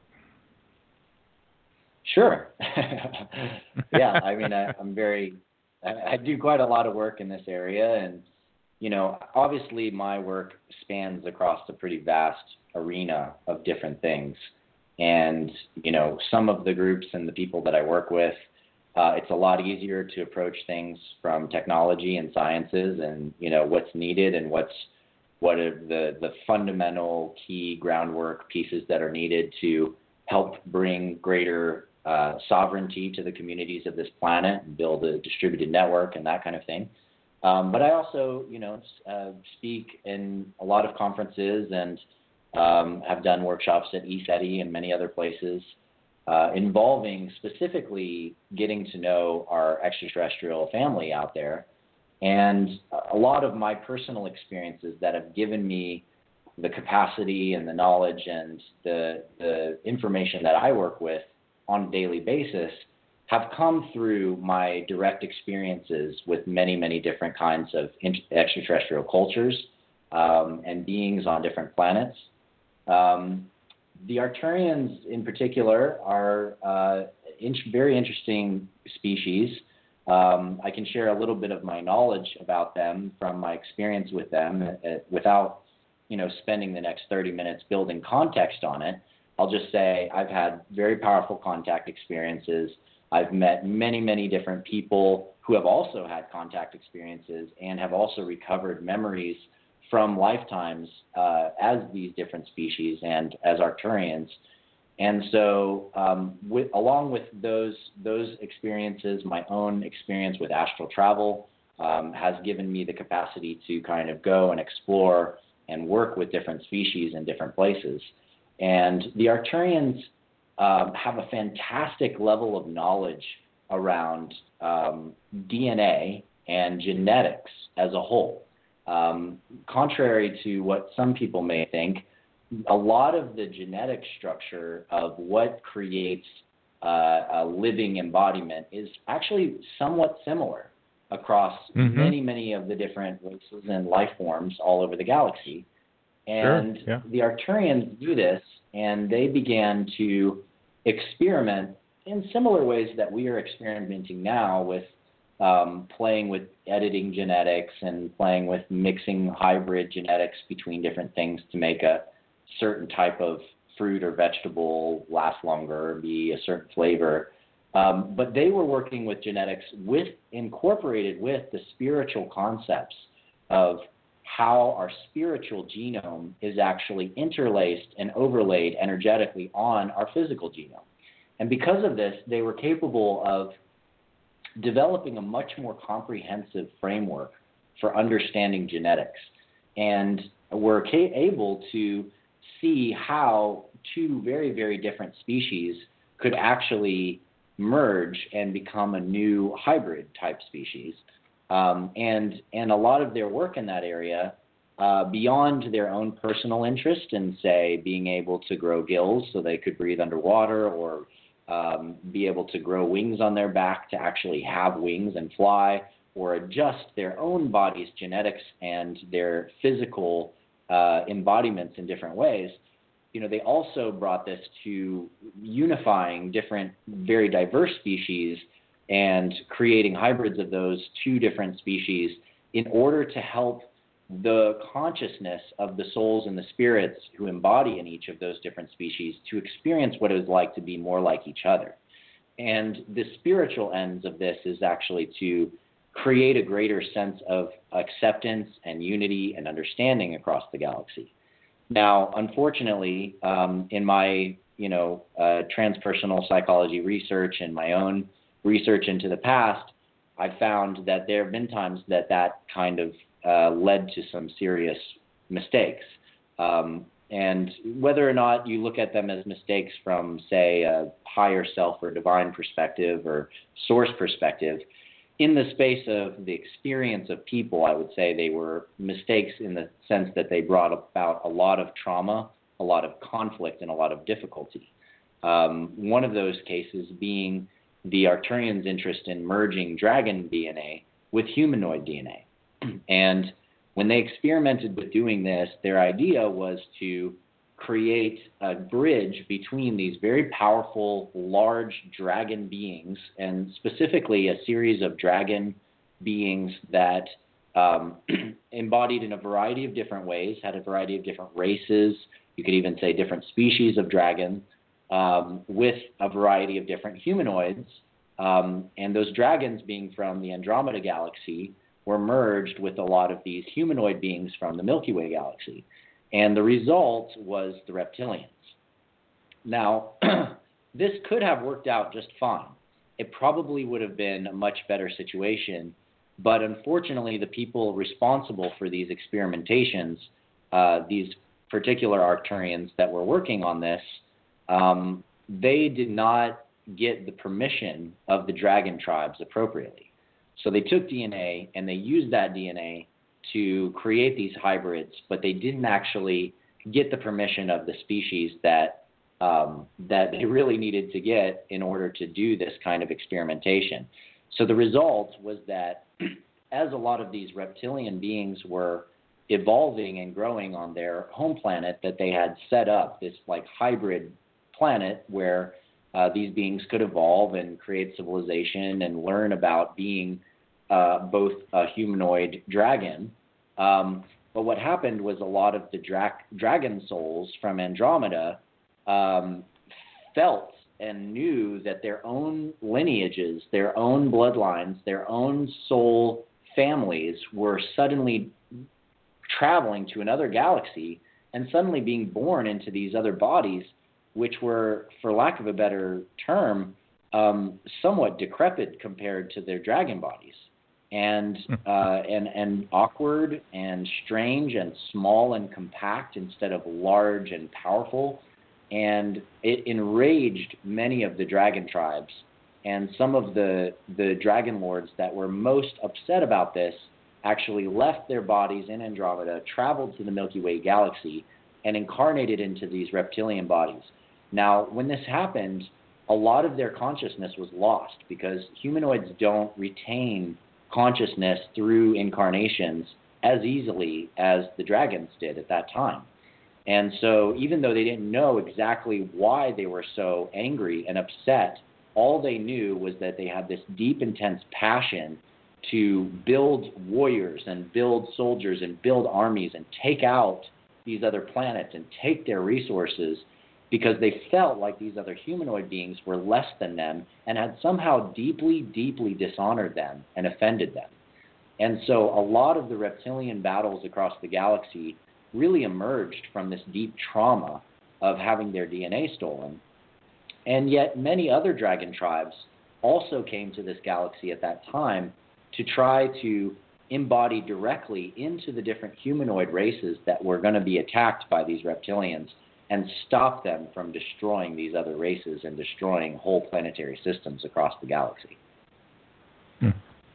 Sure. Yeah, I mean, I, I'm very, I, I do quite a lot of work in this area, and, you know, obviously my work spans across a pretty vast arena of different things. And, you know, some of the groups and the people that I work with, Uh, it's a lot easier to approach things from technology and sciences and, you know, what's needed and what's what are the, the fundamental key groundwork pieces that are needed to help bring greater uh, sovereignty to the communities of this planet and build a distributed network and that kind of thing. Um, but I also, you know, uh, speak in a lot of conferences and um, have done workshops at E SETI and many other places. Uh, involving specifically getting to know our extraterrestrial family out there. And a lot of my personal experiences that have given me the capacity and the knowledge and the, the information that I work with on a daily basis have come through my direct experiences with many, many different kinds of extraterrestrial cultures um, and beings on different planets. Um, The Arcturians, in particular, are uh, in- very interesting species. Um, I can share a little bit of my knowledge about them from my experience with them, uh, without, you know, spending the next thirty minutes building context on it. I'll just say I've had very powerful contact experiences. I've met many, many different people who have also had contact experiences and have also recovered memories from lifetimes uh, as these different species and as Arcturians. And so um, with, along with those those experiences, my own experience with astral travel um, has given me the capacity to kind of go and explore and work with different species in different places. And the Arcturians um, have a fantastic level of knowledge around um, D N A and genetics as a whole. Um, contrary to what some people may think, a lot of the genetic structure of what creates uh, a living embodiment is actually somewhat similar across mm-hmm. many, many of the different races and life forms all over the galaxy. And sure, yeah. the Arcturians do this, and they began to experiment in similar ways that we are experimenting now with um, playing with editing genetics and playing with mixing hybrid genetics between different things to make a certain type of fruit or vegetable last longer, be a certain flavor. Um, but they were working with genetics with incorporated with the spiritual concepts of how our spiritual genome is actually interlaced and overlaid energetically on our physical genome. And because of this, they were capable of developing a much more comprehensive framework for understanding genetics. And were ca- able to see how two very, very different species could actually merge and become a new hybrid type species. Um, and, and a lot of their work in that area, uh, beyond their own personal interest in, say, being able to grow gills so they could breathe underwater, or um, be able to grow wings on their back to actually have wings and fly, or adjust their own body's genetics and their physical uh, embodiments in different ways, you know, they also brought this to unifying different, very diverse species and creating hybrids of those two different species in order to help the consciousness of the souls and the spirits who embody in each of those different species to experience what it was like to be more like each other. And the spiritual ends of this is actually to create a greater sense of acceptance and unity and understanding across the galaxy. Now, unfortunately, um, in my, you know, uh, transpersonal psychology research and my own research into the past, I found that there have been times that that kind of uh, led to some serious mistakes. Um, and whether or not you look at them as mistakes from, say, a higher self or divine perspective or source perspective, in the space of the experience of people, I would say they were mistakes in the sense that they brought about a lot of trauma, a lot of conflict, and a lot of difficulty. Um, one of those cases being the Arcturians' interest in merging dragon D N A with humanoid D N A. And when they experimented with doing this, their idea was to create a bridge between these very powerful, large dragon beings, and specifically a series of dragon beings that um, embodied in a variety of different ways, had a variety of different races, you could even say different species of dragon, um, with a variety of different humanoids. Um, and those dragons being from the Andromeda Galaxy were merged with a lot of these humanoid beings from the Milky Way Galaxy. And the result was the reptilians. Now, this could have worked out just fine. It probably would have been a much better situation, but unfortunately the people responsible for these experimentations, uh, these particular Arcturians that were working on this, um, they did not get the permission of the dragon tribes appropriately. So they took D N A and they used that D N A to create these hybrids, but they didn't actually get the permission of the species that um, that they really needed to get in order to do this kind of experimentation. So the result was that as a lot of these reptilian beings were evolving and growing on their home planet that they had set up, this like hybrid planet where uh, these beings could evolve and create civilization and learn about being uh, both a humanoid dragon. Um, but what happened was a lot of the dra- dragon souls from Andromeda um, felt and knew that their own lineages, their own bloodlines, their own soul families were suddenly traveling to another galaxy and suddenly being born into these other bodies, which were, for lack of a better term, um, somewhat decrepit compared to their dragon bodies, and uh, and and awkward and strange and small and compact instead of large and powerful. And it enraged many of the dragon tribes, and some of the the dragon lords that were most upset about this actually left their bodies in Andromeda, traveled to the Milky Way galaxy, and incarnated into these reptilian bodies. Now, when this happened, a lot of their consciousness was lost because humanoids don't retain consciousness through incarnations as easily as the dragons did at that time. And so even though they didn't know exactly why they were so angry and upset, all they knew was that they had this deep, intense passion to build warriors and build soldiers and build armies and take out these other planets and take their resources, because they felt like these other humanoid beings were less than them and had somehow deeply, deeply dishonored them and offended them. And so a lot of the reptilian battles across the galaxy really emerged from this deep trauma of having their D N A stolen. And yet many other dragon tribes also came to this galaxy at that time to try to embody directly into the different humanoid races that were going to be attacked by these reptilians and stop them from destroying these other races and destroying whole planetary systems across the galaxy. Hmm.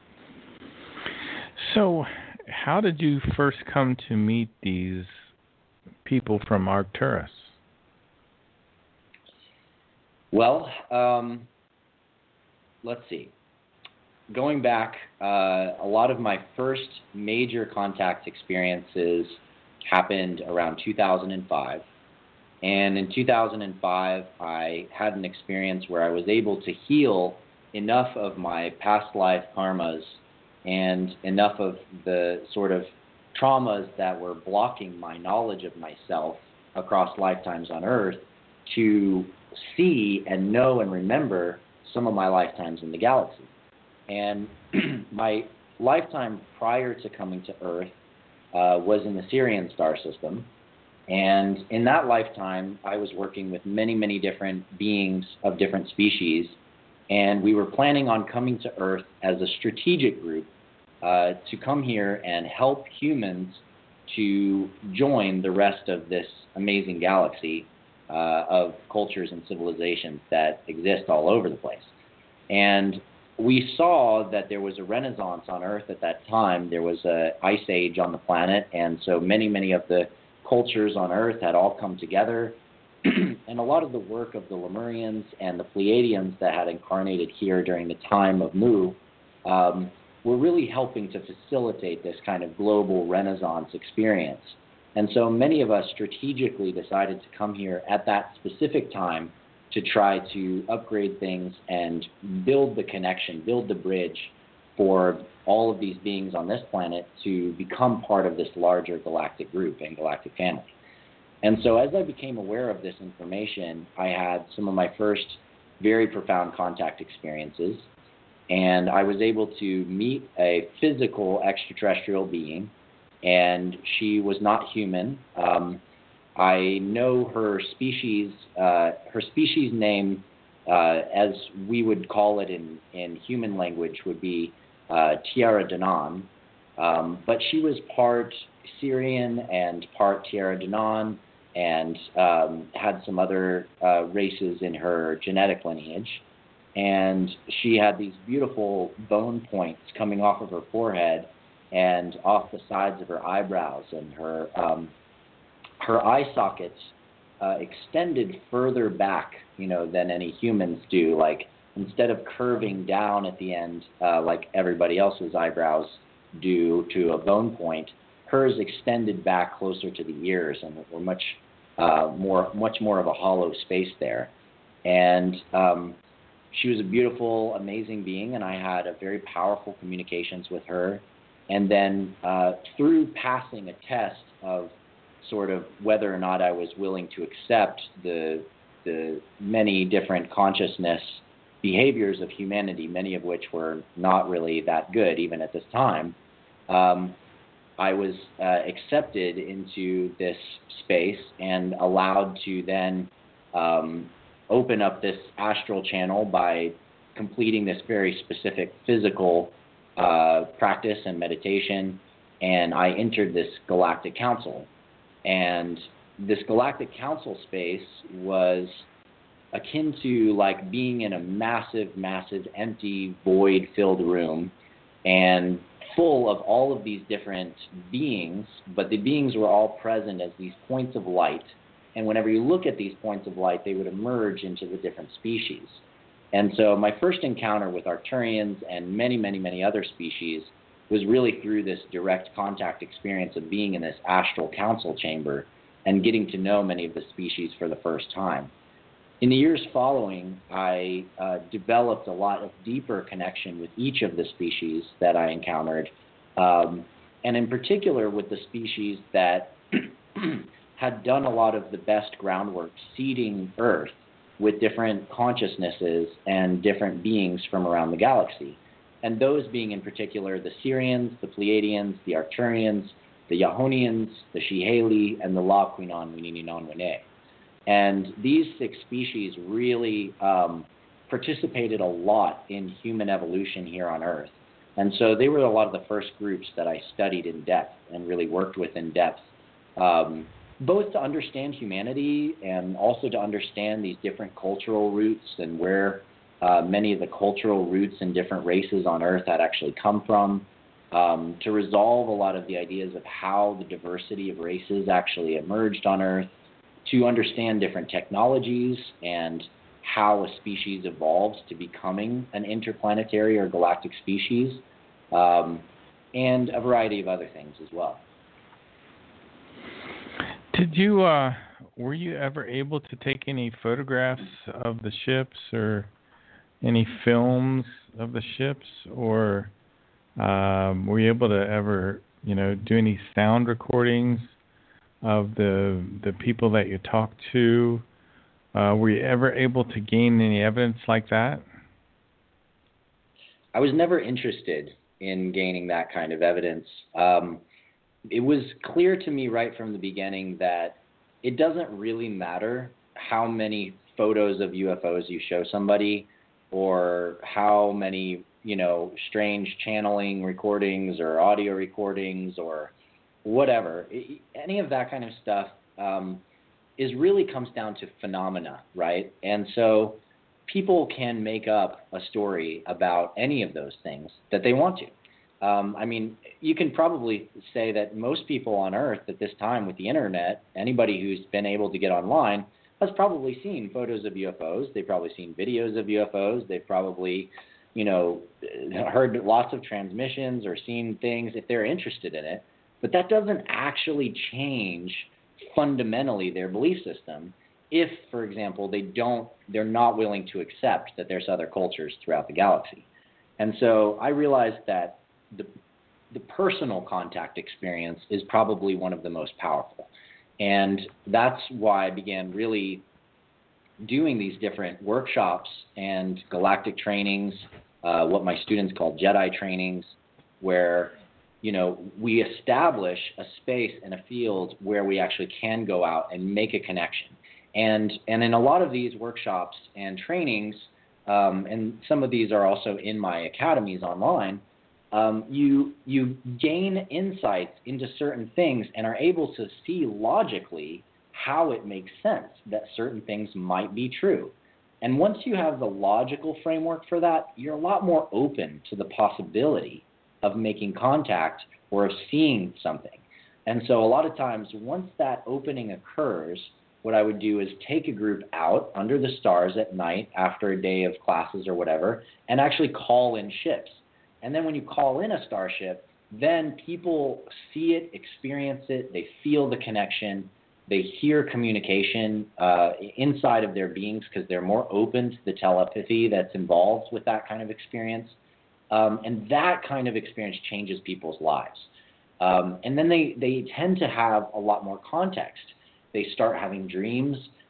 So, how did you first come to meet these people from Arcturus? Well, um, let's see. Going back, uh, a lot of my first major contact experiences happened around two thousand five. And in two thousand five, I had an experience where I was able to heal enough of my past life karmas and enough of the sort of traumas that were blocking my knowledge of myself across lifetimes on Earth to see and know and remember some of my lifetimes in the galaxy. And my lifetime prior to coming to Earth uh, was in the Sirian star system. And in that lifetime, I was working with many, many different beings of different species. And we were planning on coming to Earth as a strategic group uh, to come here and help humans to join the rest of this amazing galaxy uh, of cultures and civilizations that exist all over the place. And we saw that there was a renaissance on Earth at that time. There was an ice age on the planet, and so many, many of the cultures on Earth had all come together. And a lot of the work of the Lemurians and the Pleiadians that had incarnated here during the time of Mu um, were really helping to facilitate this kind of global renaissance experience. And so many of us strategically decided to come here at that specific time to try to upgrade things and build the connection, build the bridge for all of these beings on this planet to become part of this larger galactic group and galactic family. And so as I became aware of this information, I had some of my first very profound contact experiences, and I was able to meet a physical extraterrestrial being, and she was not human. Um, I know her species, uh, her species name, uh, as we would call it in, in human language, would be uh, Tiara Danan. Um, but she was part Syrian and part Tiara Danan, and um, had some other uh, races in her genetic lineage. And she had these beautiful bone points coming off of her forehead and off the sides of her eyebrows, and her um, her eye sockets uh, extended further back, you know, than any humans do. Like, instead of curving down at the end uh, like everybody else's eyebrows do to a bone point, hers extended back closer to the ears and were much uh, more, much more of a hollow space there. And um, she was a beautiful, amazing being, and I had a very powerful communications with her. And then uh, through passing a test of sort of whether or not I was willing to accept the the many different consciousness behaviors of humanity, many of which were not really that good even at this time, um, I was uh, accepted into this space and allowed to then um, open up this astral channel by completing this very specific physical uh, practice and meditation, and I entered this galactic council. And this galactic council space was akin to like being in a massive, massive, empty, void-filled room and full of all of these different beings, but the beings were all present as these points of light. And whenever you look at these points of light, they would emerge into the different species. And so my first encounter with Arcturians and many, many, many other species was really through this direct contact experience of being in this astral council chamber and getting to know many of the species for the first time. In the years following, I uh, developed a lot of deeper connection with each of the species that I encountered, um, and in particular with the species that had done a lot of the best groundwork seeding Earth with different consciousnesses and different beings from around the galaxy. And those being in particular the Sirians, the Pleiadians, the Arcturians, the Yahonians, the Shiheli, and the La Quinan Winininon. And these six species really um, participated a lot in human evolution here on Earth. And so they were a lot of the first groups that I studied in depth and really worked with in depth, um, both to understand humanity and also to understand these different cultural roots and where uh, many of the cultural roots in different races on Earth had actually come from, um, to resolve a lot of the ideas of how the diversity of races actually emerged on Earth, to understand different technologies and how a species evolves to becoming an interplanetary or galactic species, um, and a variety of other things as well. Did you, uh, were you ever able to take any photographs of the ships or any films of the ships, or um, were you able to ever, you know, do any sound recordings of the the people that you talked to? Uh, were you ever able to gain any evidence like that? I was never interested in gaining that kind of evidence. Um, it was clear to me right from the beginning that it doesn't really matter how many photos of U F Os you show somebody, or how many, you know, strange channeling recordings or audio recordings or whatever. Any of that kind of stuff um, is really comes down to phenomena, right? And so people can make up a story about any of those things that they want to. Um, I mean, you can probably say that most people on Earth at this time with the internet, anybody who's been able to get online, has probably seen photos of U F Os. They've probably seen videos of U F Os. They've probably, you know, heard lots of transmissions or seen things if they're interested in it. But that doesn't actually change fundamentally their belief system if, for example, they don't, they're not willing to accept that there's other cultures throughout the galaxy. And so I realized that the, the personal contact experience is probably one of the most powerful. And that's why I began really doing these different workshops and galactic trainings, uh, what my students call Jedi trainings, where you know, we establish a space and a field where we actually can go out and make a connection. And and in a lot of these workshops and trainings, um, and some of these are also in my academies online, um, you you gain insights into certain things and are able to see logically how it makes sense that certain things might be true. And once you have the logical framework for that, you're a lot more open to the possibility of making contact or of seeing something. And so a lot of times, once that opening occurs, what I would do is take a group out under the stars at night after a day of classes or whatever, and actually call in ships. And then when you call in a starship, then people see it, experience it, they feel the connection, they hear communication uh, inside of their beings because they're more open to the telepathy that's involved with that kind of experience. Um, and that kind of experience changes people's lives. Um, and then they, they tend to have a lot more context. They start having dreams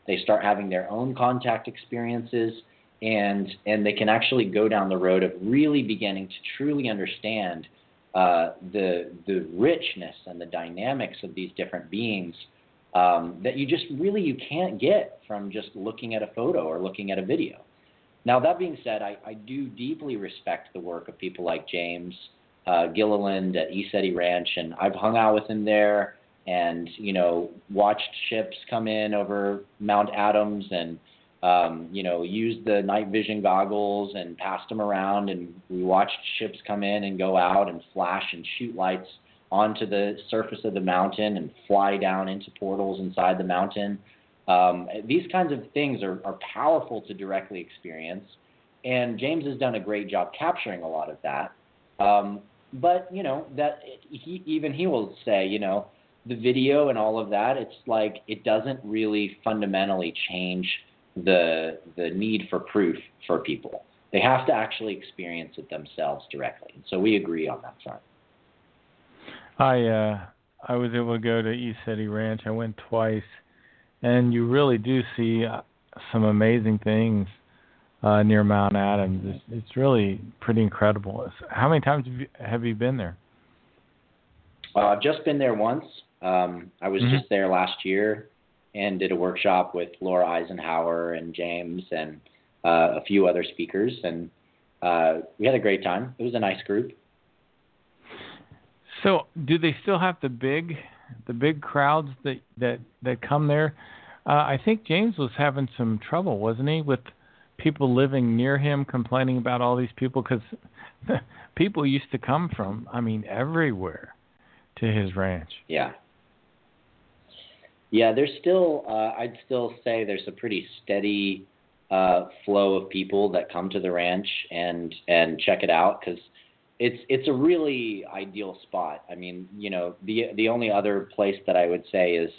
They start having their own contact experiences, and and they can actually go down the road of really beginning to truly understand uh, the the richness and the dynamics of these different beings um, that you just really you can't get from just looking at a photo or looking at a video. Now, that being said, I, I do deeply respect the work of people like James uh, Gilliland at ECETI Ranch, and I've hung out with him there and, you know, watched ships come in over Mount Adams and, um, you know, used the night vision goggles and passed them around, and we watched ships come in and go out and flash and shoot lights onto the surface of the mountain and fly down into portals inside the mountain. Um, these kinds of things are, are powerful to directly experience, and James has done a great job capturing a lot of that. Um, but, you know, that he, even he will say, you know, the video and all of that, it's like it doesn't really fundamentally change the the need for proof for people. They have to actually experience it themselves directly. And so we agree on that front. I uh, I was able to go to ECETI Ranch. I went twice. And you really do see uh, some amazing things uh, near Mount Adams. It's, it's really pretty incredible. It's, how many times have you, have you been there? Uh, I've just been there once. Um, I was mm-hmm. just there last year and did a workshop with Laura Eisenhower and James and uh, a few other speakers. And uh, we had a great time. It was a nice group. So do they still have the big... the big crowds that, that, that come there? Uh, I think James was having some trouble, wasn't he, with people living near him complaining about all these people, because people used to come from, I mean, everywhere to his ranch. Yeah. Yeah, there's still, uh, I'd still say there's a pretty steady uh, flow of people that come to the ranch and, and check it out, because It's it's a really ideal spot. I mean, you know, the the only other place that I would say is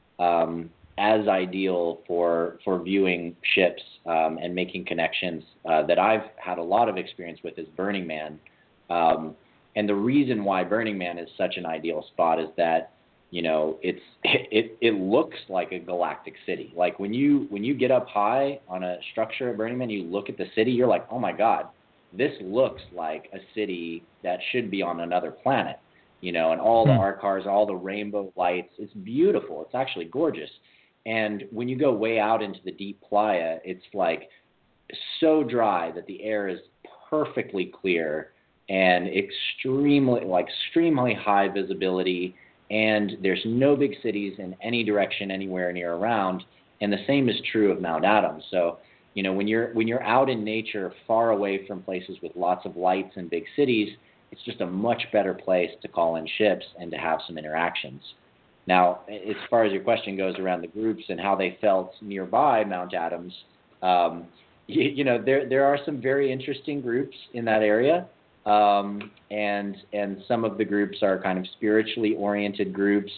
um, as ideal for for viewing ships um, and making connections uh, that I've had a lot of experience with is Burning Man. Um, and the reason why Burning Man is such an ideal spot is that, you know, it's it it looks like a galactic city. Like when you when you get up high on a structure at Burning Man, you look at the city, you're like, oh my God. This looks like a city that should be on another planet, you know, and all the hmm. art cars, all the rainbow lights. It's beautiful. It's actually gorgeous. And when you go way out into the deep playa, it's like so dry that the air is perfectly clear and extremely, like extremely high visibility. And there's no big cities in any direction anywhere near around. And the same is true of Mount Adams. So, you know, when you're when you're out in nature, far away from places with lots of lights and big cities, it's just a much better place to call in ships and to have some interactions. Now, as far as your question goes around the groups and how they felt nearby Mount Adams, um, you, you know, there there are some very interesting groups in that area, um, and and some of the groups are kind of spiritually oriented groups,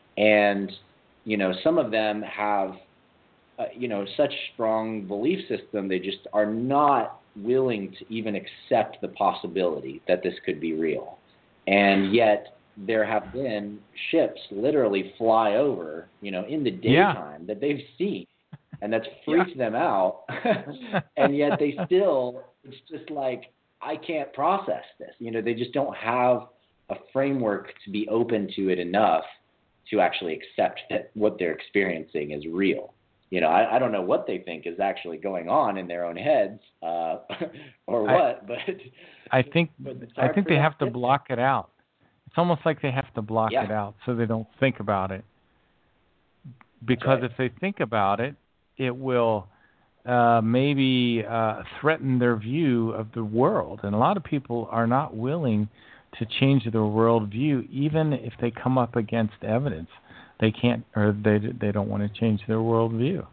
and you know, some of them have. Uh, you know, such strong belief system, they just are not willing to even accept the possibility that this could be real. And yet there have been ships literally fly over, you know, in the daytime yeah. that they've seen, and that's freaked yeah. them out. And yet they still, it's just like, I can't process this. You know, they just don't have a framework to be open to it enough to actually accept that what they're experiencing is real. You know, I, I don't know what they think is actually going on in their own heads, uh, or what. I, but I think but I think they have to block it out. It's almost like they have to block yeah. it out so they don't think about it. Because right. if they think about it, it will uh, maybe uh, threaten their view of the world. And a lot of people are not willing to change their worldview, even if they come up against evidence. They can't, or they they don't want to change their worldview.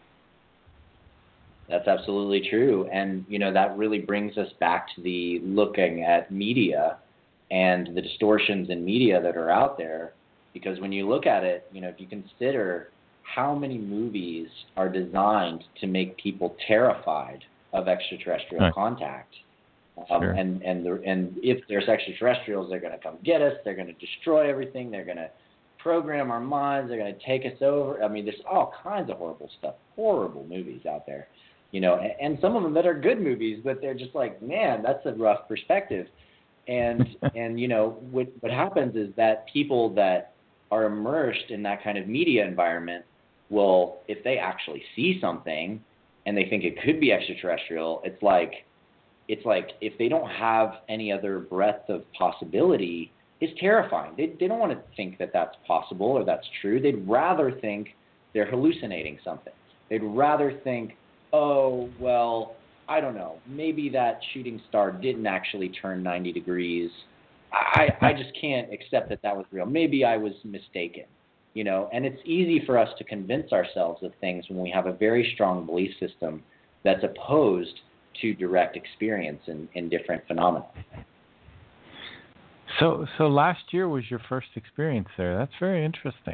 That's absolutely true, and you know that really brings us back to the looking at media and the distortions in media that are out there. Because when you look at it, you know, if you consider how many movies are designed to make people terrified of extraterrestrial right. contact, um, sure. and and the, and if there's extraterrestrials, they're going to come get us. They're going to destroy everything. They're going to program our minds. They're going to take us over. I mean, there's all kinds of horrible stuff, horrible movies out there, you know, and, and some of them that are good movies, but they're just like, man, that's a rough perspective. And, and you know, what, what happens is that people that are immersed in that kind of media environment will, if they actually see something and they think it could be extraterrestrial, it's like, it's like if they don't have any other breadth of possibility, it's terrifying. They, they don't want to think that that's possible or that's true. They'd rather think they're hallucinating something. They'd rather think, oh, well, I don't know, maybe that shooting star didn't actually turn ninety degrees. I, I just can't accept that that was real. Maybe I was mistaken, you know. And it's easy for us to convince ourselves of things when we have a very strong belief system that's opposed to direct experience in, in different phenomena. So, so last year was your first experience there. That's very interesting.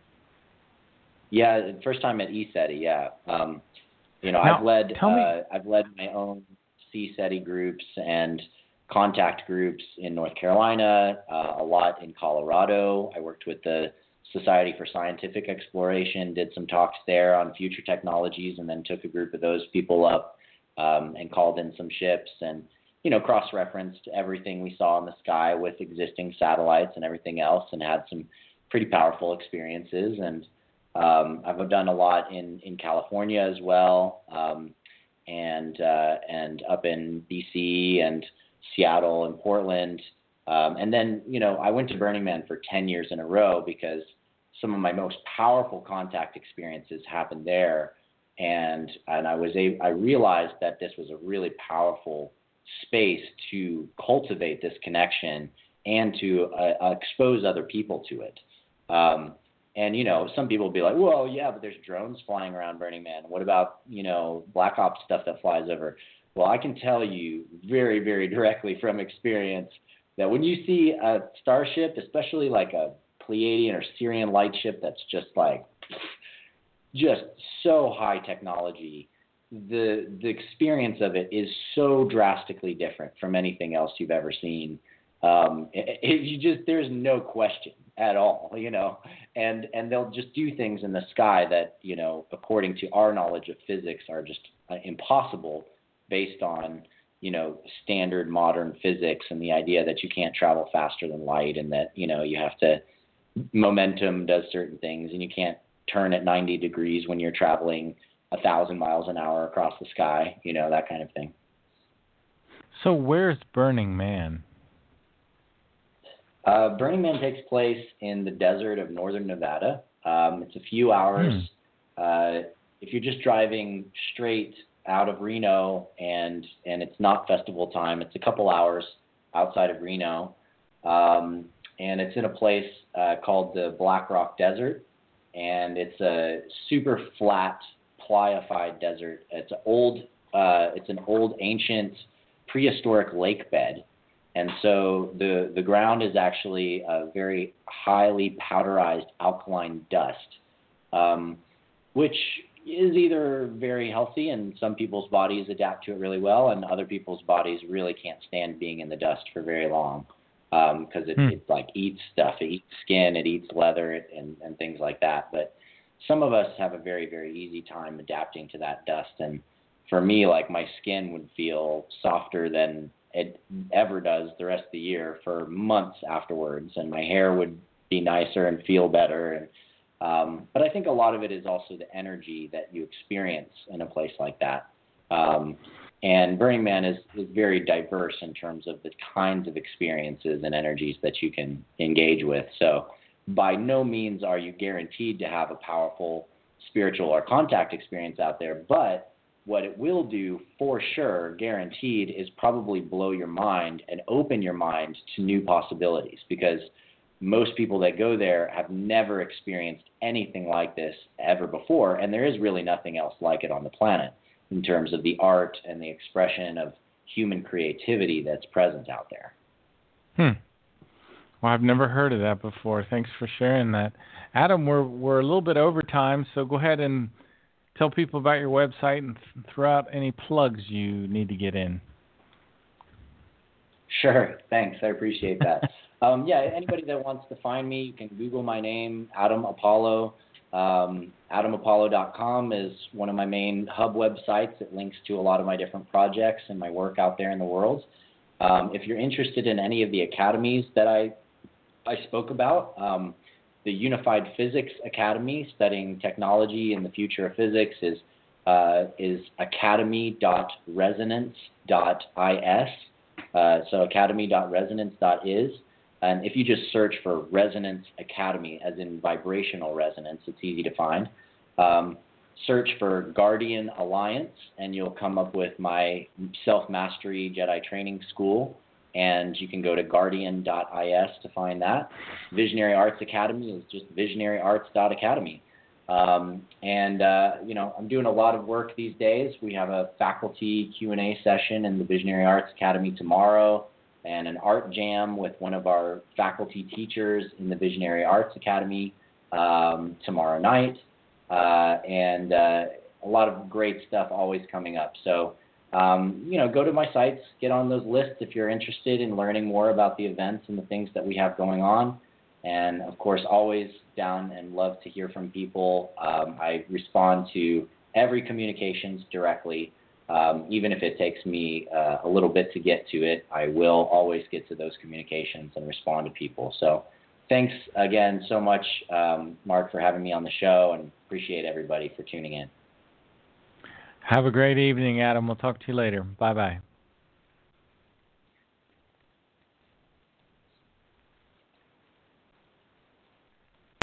Yeah, first time at E SETI. Yeah, um, you know, now, I've led tell me, uh, I've led my own C SETI groups and contact groups in North Carolina, uh, a lot in Colorado. I worked with the Society for Scientific Exploration, did some talks there on future technologies, and then took a group of those people up um, and called in some ships and, you know, cross-referenced everything we saw in the sky with existing satellites and everything else, and had some pretty powerful experiences. And um, I've done a lot in, in California as well, um, and uh, and up in B C and Seattle and Portland. Um, and then, you know, I went to Burning Man for ten years in a row because some of my most powerful contact experiences happened there. And and I was a, I realized that this was a really powerful space to cultivate this connection and to uh, expose other people to it. Um, and, you know, some people will be like, well, yeah, but there's drones flying around Burning Man. What about, you know, Black Ops stuff that flies over? Well, I can tell you very, very directly from experience that when you see a starship, especially like a Pleiadian or Sirian light ship that's just like just so high technology, the the experience of it is so drastically different from anything else you've ever seen. Um, it, it, you just there's no question at all, you know, and and they'll just do things in the sky that, you know, according to our knowledge of physics, are just uh, impossible based on, you know, standard modern physics and the idea that you can't travel faster than light, and that, you know, you have to momentum does certain things, and you can't turn at ninety degrees when you're traveling a thousand miles an hour across the sky, you know, that kind of thing. So where's Burning Man? Uh, Burning Man takes place in the desert of northern Nevada. Um, it's a few hours. Hmm. Uh, if you're just driving straight out of Reno and and it's not festival time, it's a couple hours outside of Reno. Um, and it's in a place uh, called the Black Rock Desert. And it's a super flat, plyified desert. It's an old, uh, it's an old, ancient, prehistoric lake bed, and so the the ground is actually a very highly powderized alkaline dust, um, which is either very healthy, and some people's bodies adapt to it really well, and other people's bodies really can't stand being in the dust for very long, because um, it, mm. it like eats stuff. It eats skin, it eats leather, it, and, and things like that. But some of us have a very, very easy time adapting to that dust. And for me, like, my skin would feel softer than it ever does the rest of the year for months afterwards, and my hair would be nicer and feel better. And um, but I think a lot of it is also the energy that you experience in a place like that. Um, And Burning Man is, is very diverse in terms of the kinds of experiences and energies that you can engage with. So by no means are you guaranteed to have a powerful spiritual or contact experience out there, but what it will do for sure, guaranteed, is probably blow your mind and open your mind to new possibilities, because most people that go there have never experienced anything like this ever before, and there is really nothing else like it on the planet in terms of the art and the expression of human creativity that's present out there. Hmm. Well, I've never heard of that before. Thanks for sharing that. Adam, we're we're a little bit over time, so go ahead and tell people about your website and th- throw out any plugs you need to get in. Sure. Thanks. I appreciate that. Um, yeah, anybody that wants to find me, you can Google my name, Adam Apollo. Um, adam apollo dot com is one of my main hub websites. It links to a lot of my different projects and my work out there in the world. Um, if you're interested in any of the academies that I I spoke about, um, the Unified Physics Academy, studying technology and the future of physics, is uh, is academy dot resonance dot is. Uh, so academy dot resonance dot is. And if you just search for Resonance Academy, as in vibrational resonance, it's easy to find. Um, search for Guardian Alliance, and you'll come up with my Self-Mastery Jedi Training School, and you can go to guardian dot is to find that. Visionary Arts Academy is just visionary arts dot academy. Um, and, uh, you know, I'm doing a lot of work these days. We have a faculty Q and A session in the Visionary Arts Academy tomorrow, and an art jam with one of our faculty teachers in the Visionary Arts Academy um, tomorrow night, uh, and uh, a lot of great stuff always coming up. So, um, you know, go to my sites, get on those lists if you're interested in learning more about the events and the things that we have going on. And, of course, always down and love to hear from people. Um, I respond to every communications directly. Um, even if it takes me uh, a little bit to get to it, I will always get to those communications and respond to people. So thanks again so much, um, Mark, for having me on the show, and appreciate everybody for tuning in. Have a great evening, Adam. We'll talk to you later. Bye-bye.